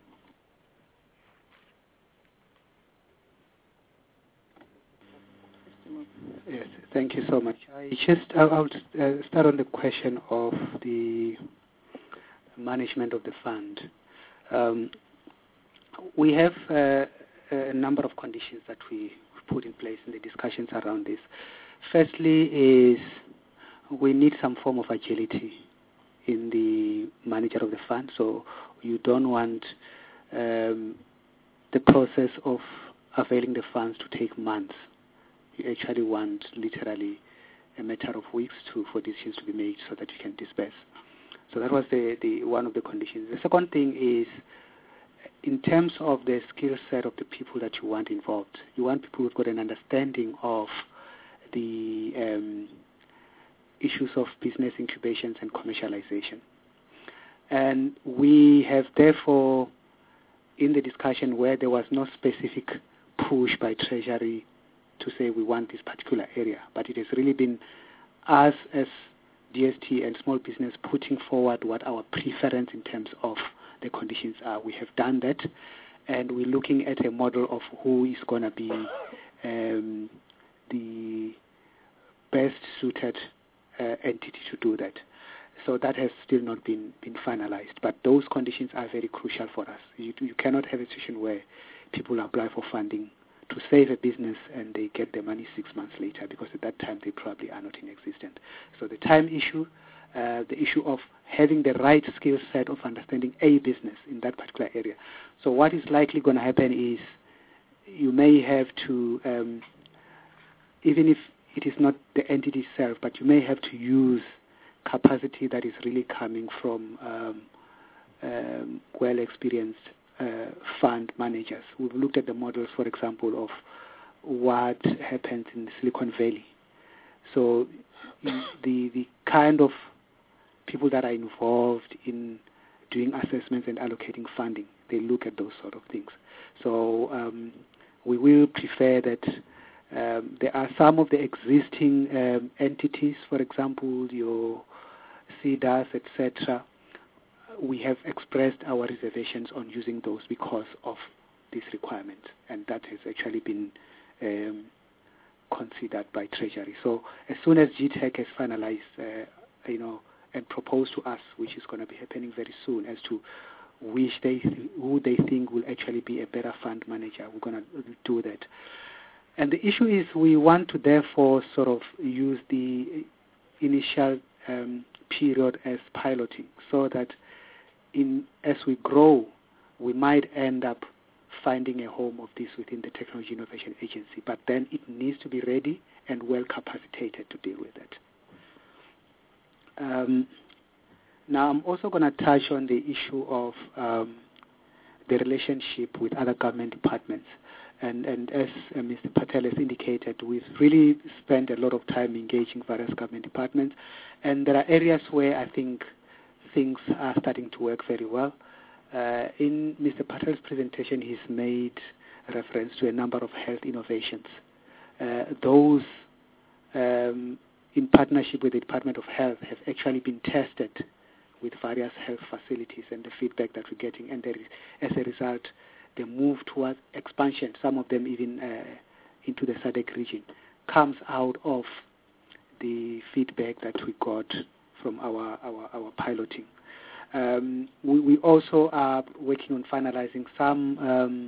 [SPEAKER 7] Yes, thank you so much. I just I'll, I'll uh, start on the question of the management of the fund. Um, we have uh, a number of conditions that we put in place in the discussions around this. Firstly is we need some form of agility in the manager of the fund. So you don't want um, the process of availing the funds to take months. You actually want literally a matter of weeks to, for decisions to be made so that you can disperse. So that was the, the one of the conditions. The second thing is in terms of the skill set of the people that you want involved. You want people who've got an understanding of the um, issues of business incubations and commercialization. And we have therefore, in the discussion where there was no specific push by Treasury to say we want this particular area, but it has really been us as D S T and small business putting forward what our preference in terms of the conditions are. We have done that, and we're looking at a model of who is going to be um, the best suited uh, entity to do that. so that has still not been, been finalized. But those conditions are very crucial for us. You, you cannot have a situation where people apply for funding to save a business and they get their money six months later, because at that time they probably are not in existence. So the time issue, uh, the issue of having the right skill set of understanding a business in that particular area. So what is likely going to happen is you may have to, um, even if it is not the entity itself, but you may have to use capacity that is really coming from um, um, well-experienced uh, fund managers. We've looked at the models, for example, of what happens in Silicon Valley. So the the kind of people that are involved in doing assessments and allocating funding, they look at those sort of things. So um, we will prefer that um, there are some of the existing um, entities, for example, your C D A S, et cetera. We have expressed our reservations on using those because of this requirement, and that has actually been um, considered by Treasury. So as soon as G TEC has finalized, uh, you know, and proposed to us, which is going to be happening very soon, as to which they th- who they think will actually be a better fund manager, we're going to do that. And the issue is we want to therefore sort of use the initial um, period as piloting, so that in as we grow, we might end up finding a home of this within the Technology Innovation Agency, but then it needs to be ready and well capacitated to deal with it. Um, now, I'm also going to touch on the issue of um, the relationship with other government departments. And, and as uh, Mister Patel has indicated, we've really spent a lot of time engaging various government departments, and there are areas where I think things are starting to work very well. Uh, in Mister Patel's presentation, he's made reference to a number of health innovations. Uh, those, um, in partnership with the Department of Health, have actually been tested with various health facilities, and the feedback that we're getting, and there is, as a result, the move towards expansion, some of them even uh, into the S A D C region, comes out of the feedback that we got from our, our, our piloting. Um, we, we also are working on finalizing some um,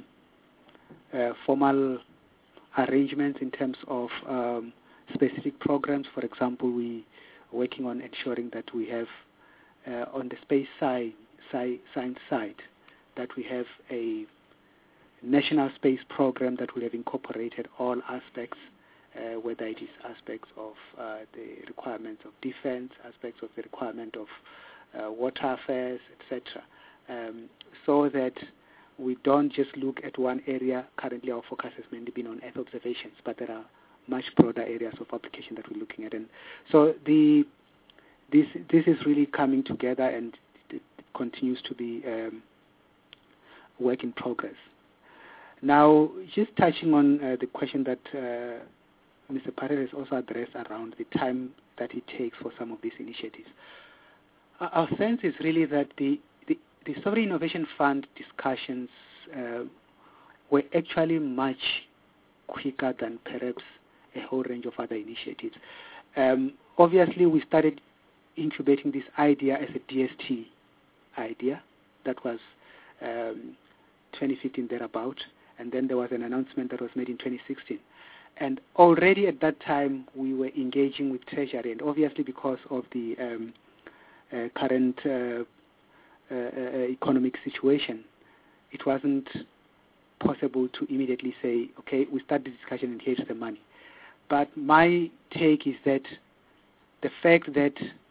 [SPEAKER 7] uh, formal arrangements in terms of um, specific programs. For example, we are working on ensuring that we have, uh, on the space side, sci- science side, that we have a national space program that will have incorporated all aspects, uh, whether it is aspects of uh, the requirements of defense, aspects of the requirement of uh, water affairs, et cetera, um, so that we don't just look at one area. Currently, our focus has mainly been on Earth observations, but there are much broader areas of application that we're looking at. And so the this this is really coming together, and it continues to be um, work in progress. Now, just touching on uh, the question that uh, Mister Patel has also addressed around the time that it takes for some of these initiatives. Uh, our sense is really that the, the, the Sovereign Innovation Fund discussions uh, were actually much quicker than perhaps a whole range of other initiatives. Um, obviously, we started incubating this idea as a D S T idea. That was um, twenty fifteen thereabout. And then there was an announcement that was made in twenty sixteen. And already at that time, we were engaging with Treasury. And obviously because of the um, uh, current uh, uh, economic situation, it wasn't possible to immediately say, okay, we start the discussion and here's the money. But my take is that the fact that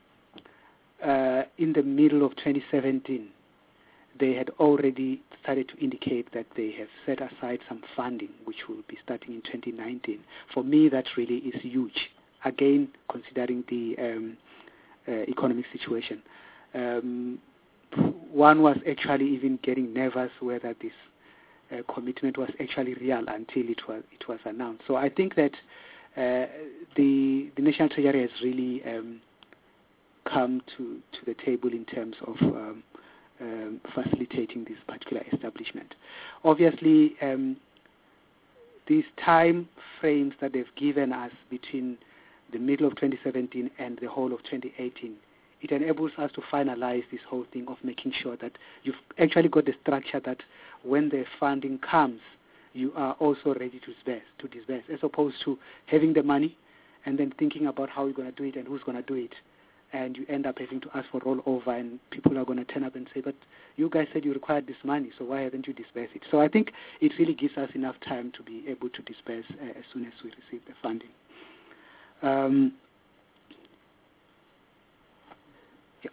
[SPEAKER 7] uh, in the middle of twenty seventeen, they had already started to indicate that they have set aside some funding, which will be starting in twenty nineteen. For me, that really is huge, again, considering the um, uh, economic situation. Um, one was actually even getting nervous whether this uh, commitment was actually real until it was, it was announced. So I think that uh, the, the National Treasury has really um, come to, to the table in terms of um, Um, facilitating this particular establishment. Obviously, um, these time frames that they've given us between the middle of twenty seventeen and the whole of twenty eighteen it enables us to finalize this whole thing of making sure that you've actually got the structure that when the funding comes, you are also ready to disperse, to disperse, as opposed to having the money and then thinking about how you're going to do it and who's going to do it. And you end up having to ask for rollover, and people are going to turn up and say, but you guys said you required this money, so why haven't you dispersed it? So I think it really gives us enough time to be able to disperse uh, as soon as we receive the funding. Um, yeah.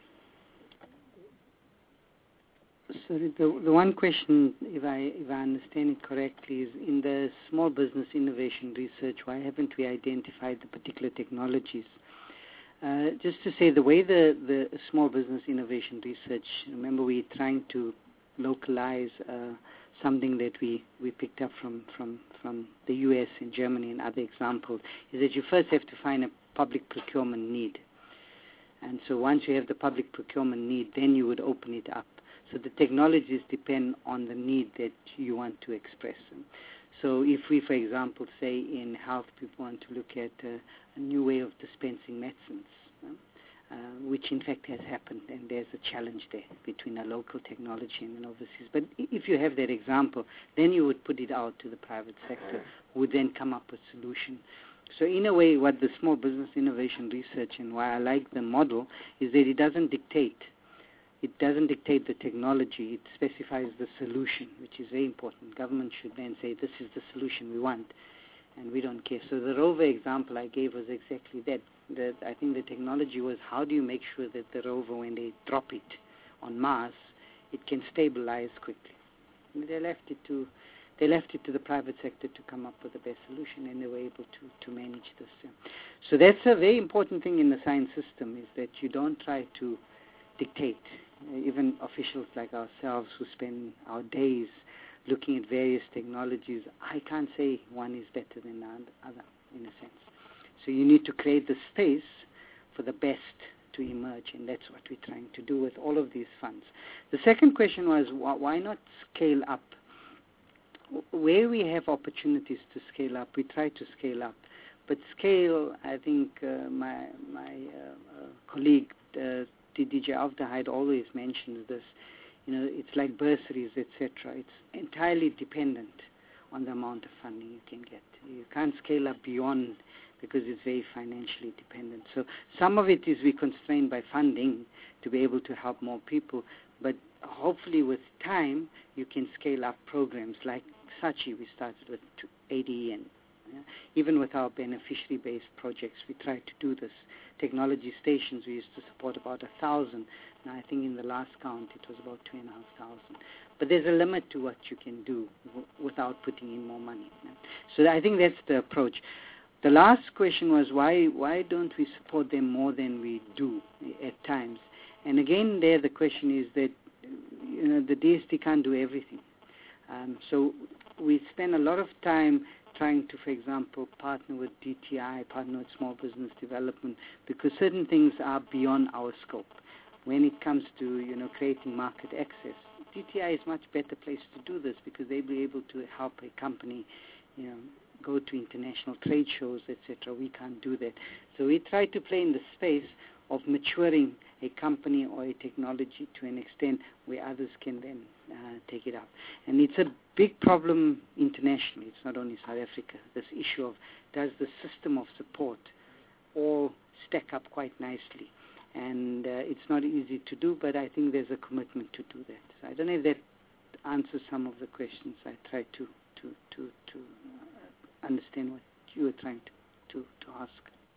[SPEAKER 5] Sorry, the, the one question, if I, if I understand it correctly, is in the small business innovation research, why haven't we identified the particular technologies? Uh, just to say, the way the, the small business innovation research, remember we're trying to localize uh, something that we, we picked up from, from, from the U S and Germany and other examples, is that you first have to find a public procurement need. And so once you have the public procurement need, then you would open it up. So the technologies depend on the need that you want to express. So if we, for example, say in health, people want to look at uh, a new way of dispensing medicines, uh, which in fact has happened, and there's a challenge there between a local technology and an overseas. But if you have that example, then you would put it out to the private sector, who would then come up with solutions. So in a way, what the small business innovation research, and why I like the model, is that it doesn't dictate It doesn't dictate the technology, it specifies the solution, which is very important. Government should then say, this is the solution we want, and we don't care. So the rover example I gave was exactly that. that I think the technology was, how do you make sure that the rover, when they drop it on Mars, it can stabilize quickly? I mean, they left it to they left it to the private sector to come up with the best solution, and they were able to, to manage this. Yeah. So that's a very important thing in the science system, is that you don't try to dictate. Even officials like ourselves who spend our days looking at various technologies, I can't say one is better than the other, in a sense. So you need to create the space for the best to emerge, and that's what we're trying to do with all of these funds. The second question was, why not scale up? Where we have opportunities to scale up, we try to scale up. But scale, I think uh, my, my uh, uh, colleague, uh, D J Aufderheide, always mentions this. You know, it's like bursaries, et cetera. It's entirely dependent on the amount of funding you can get. You can't scale up beyond, because it's very financially dependent. So some of it is we constrained by funding to be able to help more people, but hopefully with time you can scale up programs like SACHI. We started with eighty, and yeah, even with our beneficiary-based projects, we try to do this. Technology stations, we used to support about a thousand. Now I think in the last count it was about two and a half thousand. But there's a limit to what you can do w- without putting in more money. Yeah. So I think that's the approach. The last question was, why why don't we support them more than we do at times? And again, there the question is that, you know, the D S T can't do everything. Um, so we spend a lot of time trying to, for example, partner with D T I, partner with small business development, because certain things are beyond our scope. When it comes to, you know, creating market access, D T I is much better placed to do this, because they'll be able to help a company, you know, go to international trade shows, et cetera. We can't do that. So we try to play in the space of maturing a company or a technology to an extent where others can then uh, take it up. And it's a big problem internationally. It's not only South Africa. This issue of, does the system of support all stack up quite nicely? And uh, it's not easy to do, but I think there's a commitment to do that. So I don't know if that answers some of the questions I tried to to to, to uh, understand what you were trying to, to, to ask.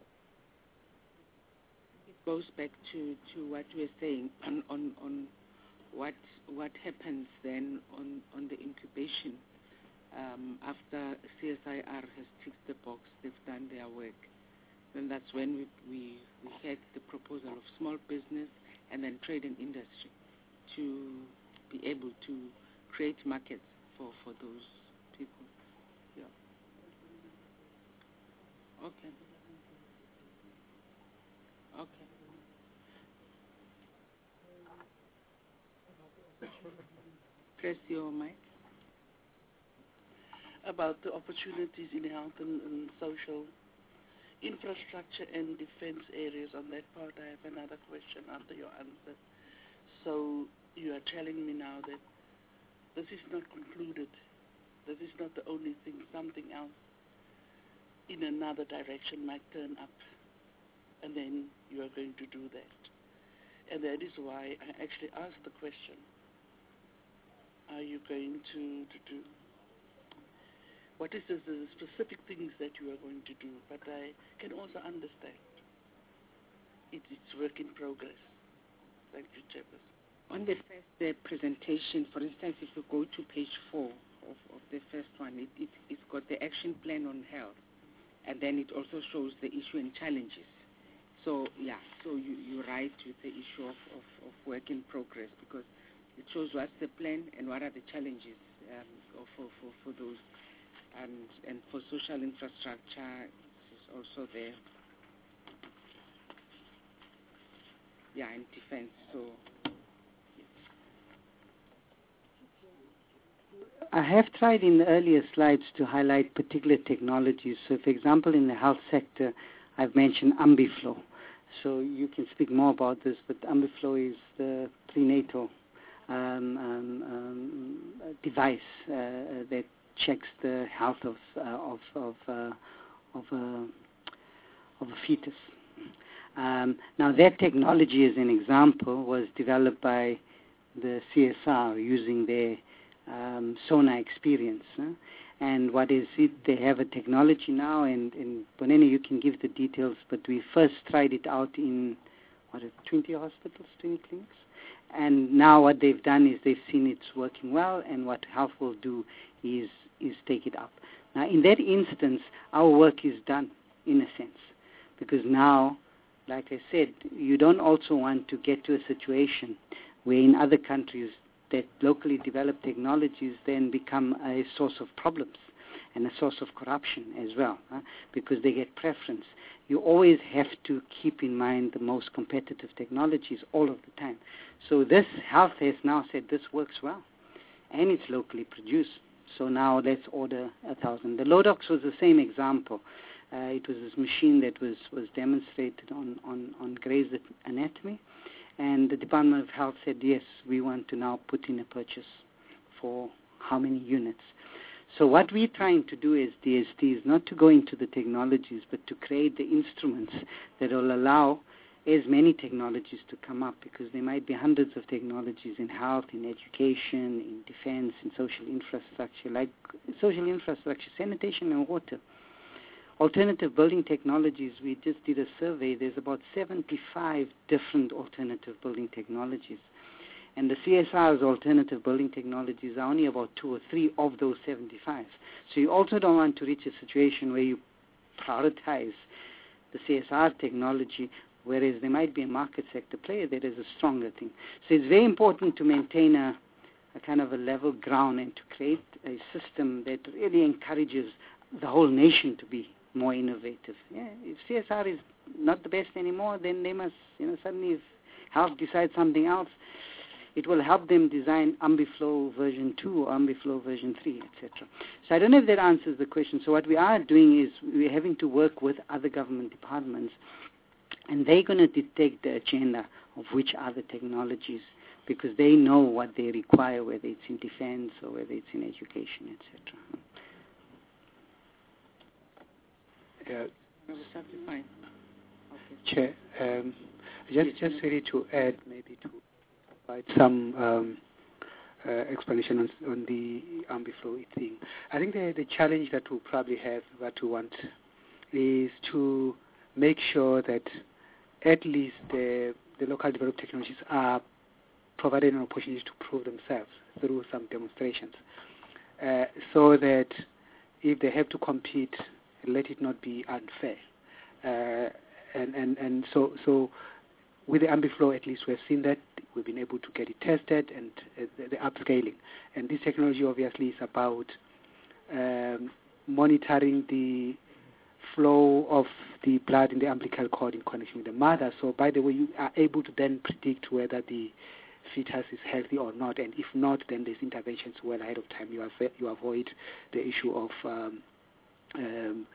[SPEAKER 3] It goes back to, to what you were saying on, on, on what what happens then on, on the incubation um, after C S I R has ticked the box, they've done their work. Then that's when we, we, we had the proposal of small business and then trade and industry to be able to create markets for, for those people. Yeah. Okay. Okay. Press your mic.
[SPEAKER 6] About the opportunities in health and, and social infrastructure and defense areas, on that part I have another question after your answer. So you are telling me now that this is not concluded. This is not the only thing. Something else in another direction might turn up, and then you are going to do that. And that is why I actually asked the question, are you going to, to do, what is the, the specific things that you are going to do? But I can also understand it, it's work in progress. Thank you, Chairperson.
[SPEAKER 3] On the first uh, presentation, for instance, if you go to page four of, of the first one, it, it, it's got the action plan on health, and then it also shows the issue and challenges. So, yeah, so you, you're right with the issue of, of, of work in progress, because it shows what's the plan and what are the challenges um, for, for, for those. And, and for social infrastructure, it's also there. Yeah, and defense, so...
[SPEAKER 5] I have tried in the earlier slides to highlight particular technologies. So, for example, in the health sector, I've mentioned AmbiFlow. So you can speak more about this, but AmbiFlow is the prenatal um, um, um, device uh, that checks the health of uh, of of, uh, of, uh, of a fetus. Um, now, that technology, as an example, was developed by the C S R using their Um, sonar experience. Huh? And what is it? They have a technology now, and, and Bonene, you can give the details, but we first tried it out in, what, twenty hospitals, twenty clinics? And now what they've done is they've seen it's working well, and what Health will do is, is take it up. Now, in that instance, our work is done, in a sense, because now, like I said, you don't also want to get to a situation where in other countries that locally developed technologies then become a source of problems and a source of corruption as well, huh? Because they get preference. You always have to keep in mind the most competitive technologies all of the time. So this health has now said this works well, and it's locally produced. So now let's order a thousand. The Lodox was the same example. Uh, it was this machine that was, was demonstrated on, on, on Gray's Anatomy. And the Department of Health said, yes, we want to now put in a purchase for how many units. So what we're trying to do as D S T is not to go into the technologies, but to create the instruments that will allow as many technologies to come up, because there might be hundreds of technologies in health, in education, in defense, in social infrastructure, like social infrastructure, sanitation and water. Alternative building technologies, we just did a survey. There's about seventy-five different alternative building technologies. And the C S R's alternative building technologies are only about two or three of those seventy-five. So you also don't want to reach a situation where you prioritize the C S R technology, whereas there might be a market sector player that is a stronger thing. So it's very important to maintain a, a kind of a level ground and to create a system that really encourages the whole nation to be more innovative. Yeah, if C S R is not the best anymore, then they must, you know, suddenly if health decides something else, it will help them design AmbiFlow version two or AmbiFlow version three, et cetera. So I don't know if that answers the question. So what we are doing is we're having to work with other government departments, and they're going to dictate the agenda of which other technologies, because they know what they require, whether it's in defense or whether it's in education, et cetera.
[SPEAKER 7] Yeah.
[SPEAKER 3] Fine.
[SPEAKER 7] Okay. Chair, um, just just ready to add, maybe to provide some um, uh, explanation on, on the AmbiFlow thing. I think the, the challenge that we'll probably have, what we want, is to make sure that at least the, the local developed technologies are provided an opportunity to prove themselves through some demonstrations, uh, so that if they have to compete, let it not be unfair. Uh, and, and, and so so with the AmbiFlow, at least we've seen that. We've been able to get it tested and uh, the, the upscaling. And this technology obviously is about um, monitoring the flow of the blood in the umbilical cord in connection with the mother. So by the way, you are able to then predict whether the fetus is healthy or not. And if not, then there's interventions well ahead of time. You, avo- you avoid the issue of um, Um,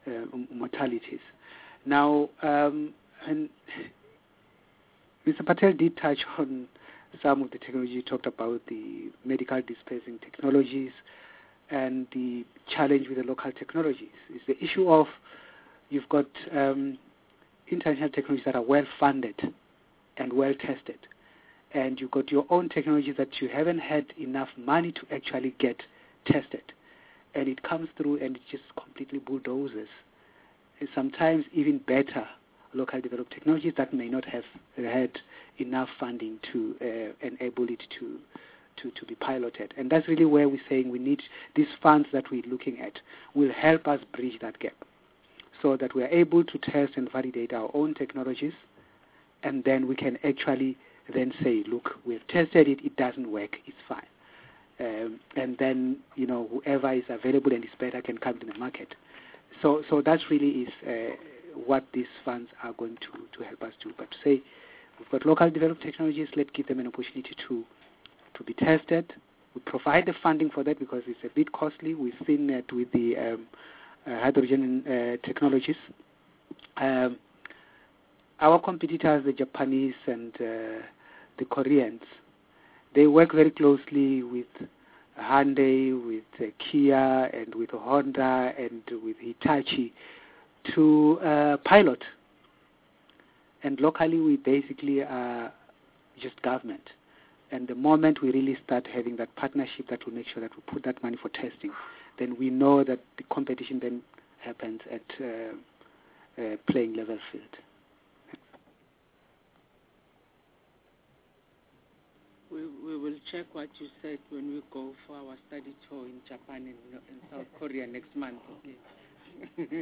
[SPEAKER 7] uh, mortalities. Now, um, and Mister Patel did touch on some of the technology. He talked about the medical dispensing technologies and the challenge with the local technologies. It's the issue of you've got um, international technologies that are well-funded and well-tested, and you've got your own technologies that you haven't had enough money to actually get tested. And it comes through and it just completely bulldozes. And sometimes even better local developed technologies that may not have had enough funding to uh, enable it to, to, to be piloted. And that's really where we're saying we need these funds that we're looking at will help us bridge that gap so that we are able to test and validate our own technologies, and then we can actually then say, look, we've tested it, it doesn't work, it's fine. Um, and then, you know, whoever is available and is better can come to the market. So, so that really is uh, what these funds are going to, to help us do. But to say, we've got local developed technologies, let's give them an opportunity to, to be tested. We provide the funding for that because it's a bit costly. We've seen that with the um, uh, hydrogen uh, technologies. Um, our competitors, the Japanese and uh, the Koreans, they work very closely with Hyundai, with uh, Kia, and with Honda, and with Hitachi to uh, pilot. And locally, we basically are just government. And the moment we really start having that partnership that will make sure that we put that money for testing, then we know that the competition then happens at uh, uh, playing level field.
[SPEAKER 3] We, we will check what you said when we go for our study tour in Japan and in South Korea next month. Okay.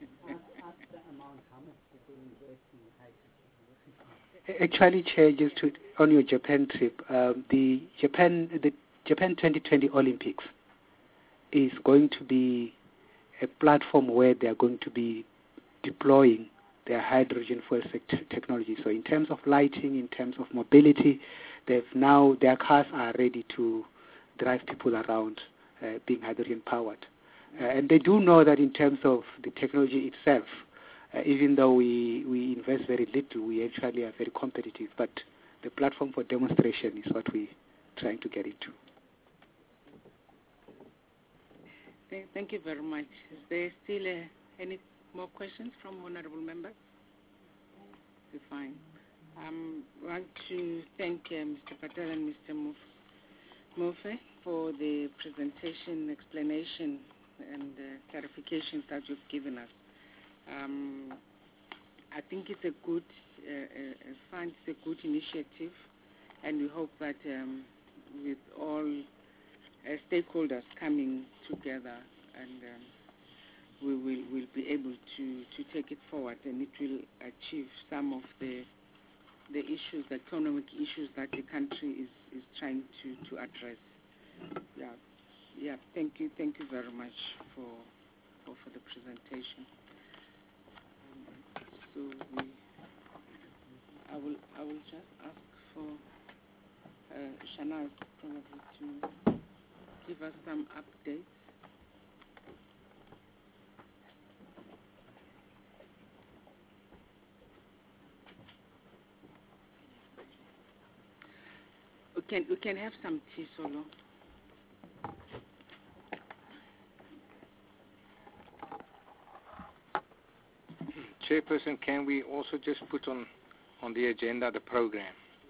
[SPEAKER 7] Actually, Chair, just to, on your Japan trip, um, the Japan the Japan twenty twenty Olympics is going to be a platform where they are going to be deploying their hydrogen fuel technology. So in terms of lighting, in terms of mobility, they've now, their cars are ready to drive people around uh, being hydrogen powered. Uh, and they do know that in terms of the technology itself, uh, even though we, we invest very little, we actually are very competitive. But the platform for demonstration is what we're trying to get into.
[SPEAKER 3] Thank, thank you very much. Is there still uh, any more questions from honorable members? Okay, fine. Um, I want to thank uh, Mister Patel and Mister Mofe for the presentation, explanation, and uh, clarifications that you've given us. Um, I think it's a good uh, uh, fund, it's a good initiative, and we hope that um, with all uh, stakeholders coming together, and um, we will will be able to, to take it forward, and it will achieve some of the the issues, the economic issues that the country is, is trying to, to address. Yeah, yeah. Thank you, thank you very much for for, for the presentation. Um, so we, I will I will just ask for uh, Shanaz probably to give us some updates. We can we can have some tea, Solo.
[SPEAKER 1] Chairperson, can we also just put on on the agenda the program?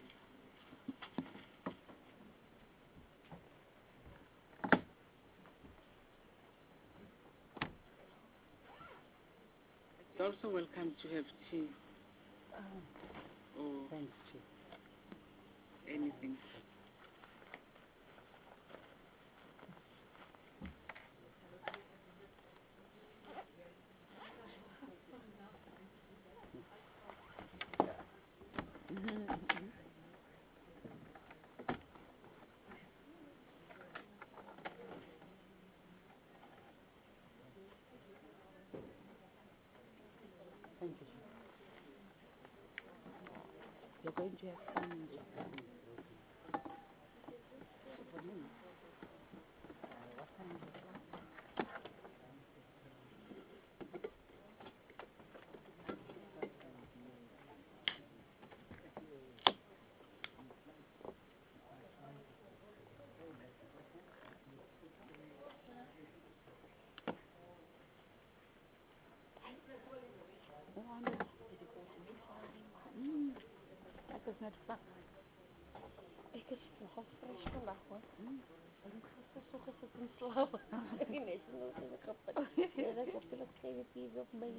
[SPEAKER 3] You're also welcome to have tea.
[SPEAKER 5] Oh,
[SPEAKER 3] or
[SPEAKER 5] thanks, Chief.
[SPEAKER 3] anything.
[SPEAKER 5] Thank you, Chief. You're going to have fun in Japan. For me. Uh, what time is it?
[SPEAKER 8] Ek is net sak.
[SPEAKER 4] Ek is nogal fresh vandag hoor. Ek het gister so gesit en slaap. Nee, nee, so is ek kapot. Ek het net geen idee op my.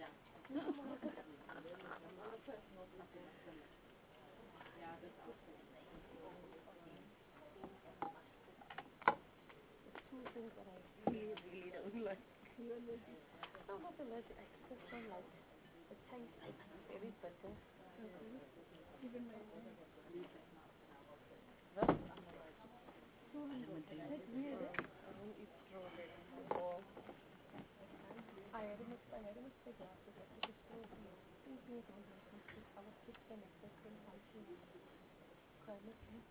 [SPEAKER 4] Two things that I really, really don't like. No, not the less, I just don't like the taste. It's very bitter. Even my own. That's weird, eh? I don't eat strawberry at all. I had a mistake. I had a mistake last week. I took a strawberry. Thinking it was something. I was just an expecting something. So I missed it.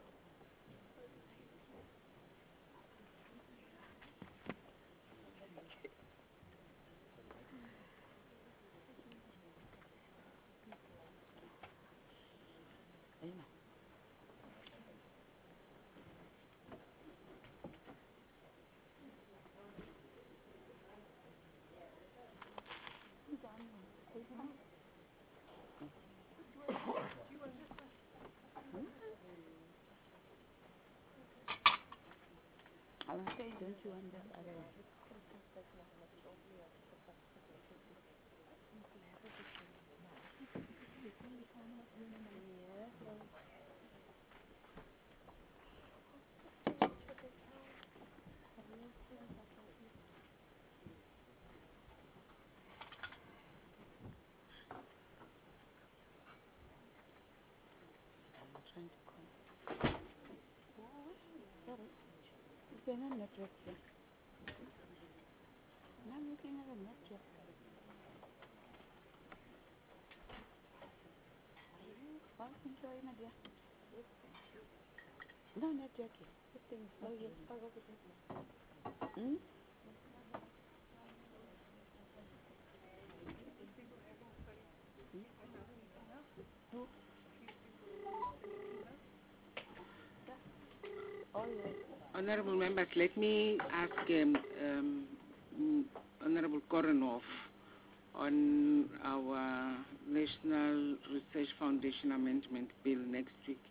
[SPEAKER 8] I was saying, don't you want that other one? I'm trying to call. Is there no network here? No, I'm looking at a network. Why can't you in there? No network here. Oh, yes. Hmm? Who? Oh, yes.
[SPEAKER 3] Honorable members, let me ask um, um, mm, Honorable Korenhoff on our National Research Foundation Amendment Bill next week.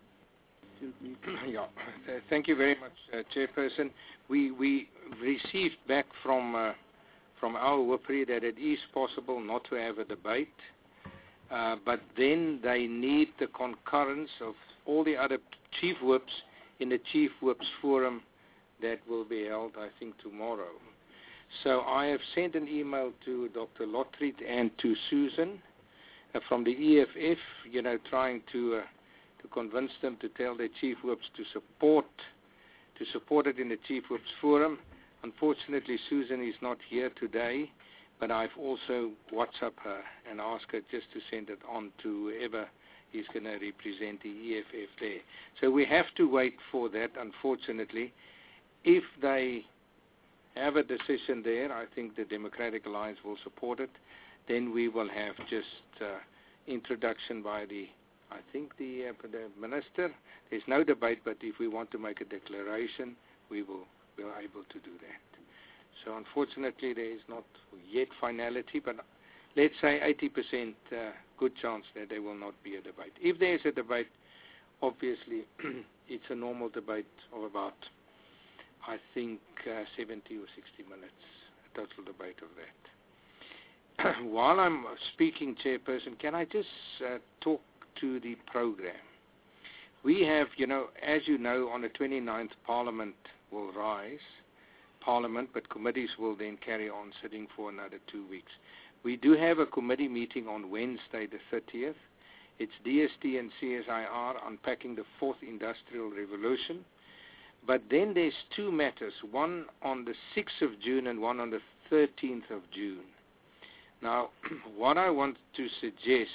[SPEAKER 1] Yeah, th- thank you very much, uh, Chairperson. We we received back from uh, from our WIPRI that it is possible not to have a debate, uh, but then they need the concurrence of all the other chief whips in the chief whips forum that will be held, I think, tomorrow. So I have sent an email to Doctor Lotriet and to Susan uh, from the E F F, you know, trying to uh, to convince them to tell their chief whips to support to support it in the chief whips forum. Unfortunately, Susan is not here today, but I've also WhatsApped her and asked her just to send it on to whoever is going to represent the E F F there. So we have to wait for that, unfortunately. If they have a decision there, I think the Democratic Alliance will support it. Then we will have just uh, introduction by the, I think, the, uh, the minister. There's no debate, but if we want to make a declaration, we will be able to do that. So unfortunately, there is not yet finality, but let's say eighty percent uh, good chance that there will not be a debate. If there is a debate, obviously, it's a normal debate of about, I think, uh, seventy or sixty minutes, a total debate of that. While I'm speaking, Chairperson, can I just uh, talk to the program? We have, you know, as you know, on the twenty-ninth, Parliament will rise, Parliament, but committees will then carry on sitting for another two weeks. We do have a committee meeting on Wednesday, the thirtieth. It's D S T and C S I R unpacking the fourth industrial revolution. But then there's two matters, one on the sixth of June and one on the thirteenth of June. Now, what I want to suggest,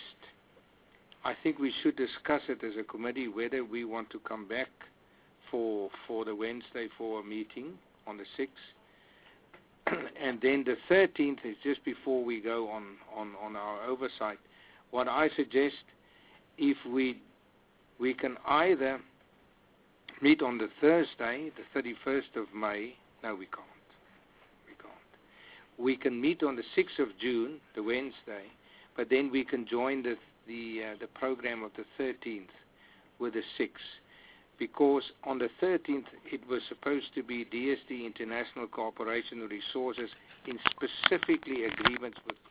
[SPEAKER 1] I think we should discuss it as a committee whether we want to come back for for the Wednesday for a meeting on the sixth. And then the thirteenth is just before we go on, on, on our oversight. What I suggest, if we we can either meet on the Thursday, the thirty-first of May. No, we can't. We can't. We can meet on the sixth of June, the Wednesday, but then we can join the the uh, the program of the thirteenth with the six, because on the thirteenth it was supposed to be D S T International Cooperation Resources in specifically agreements with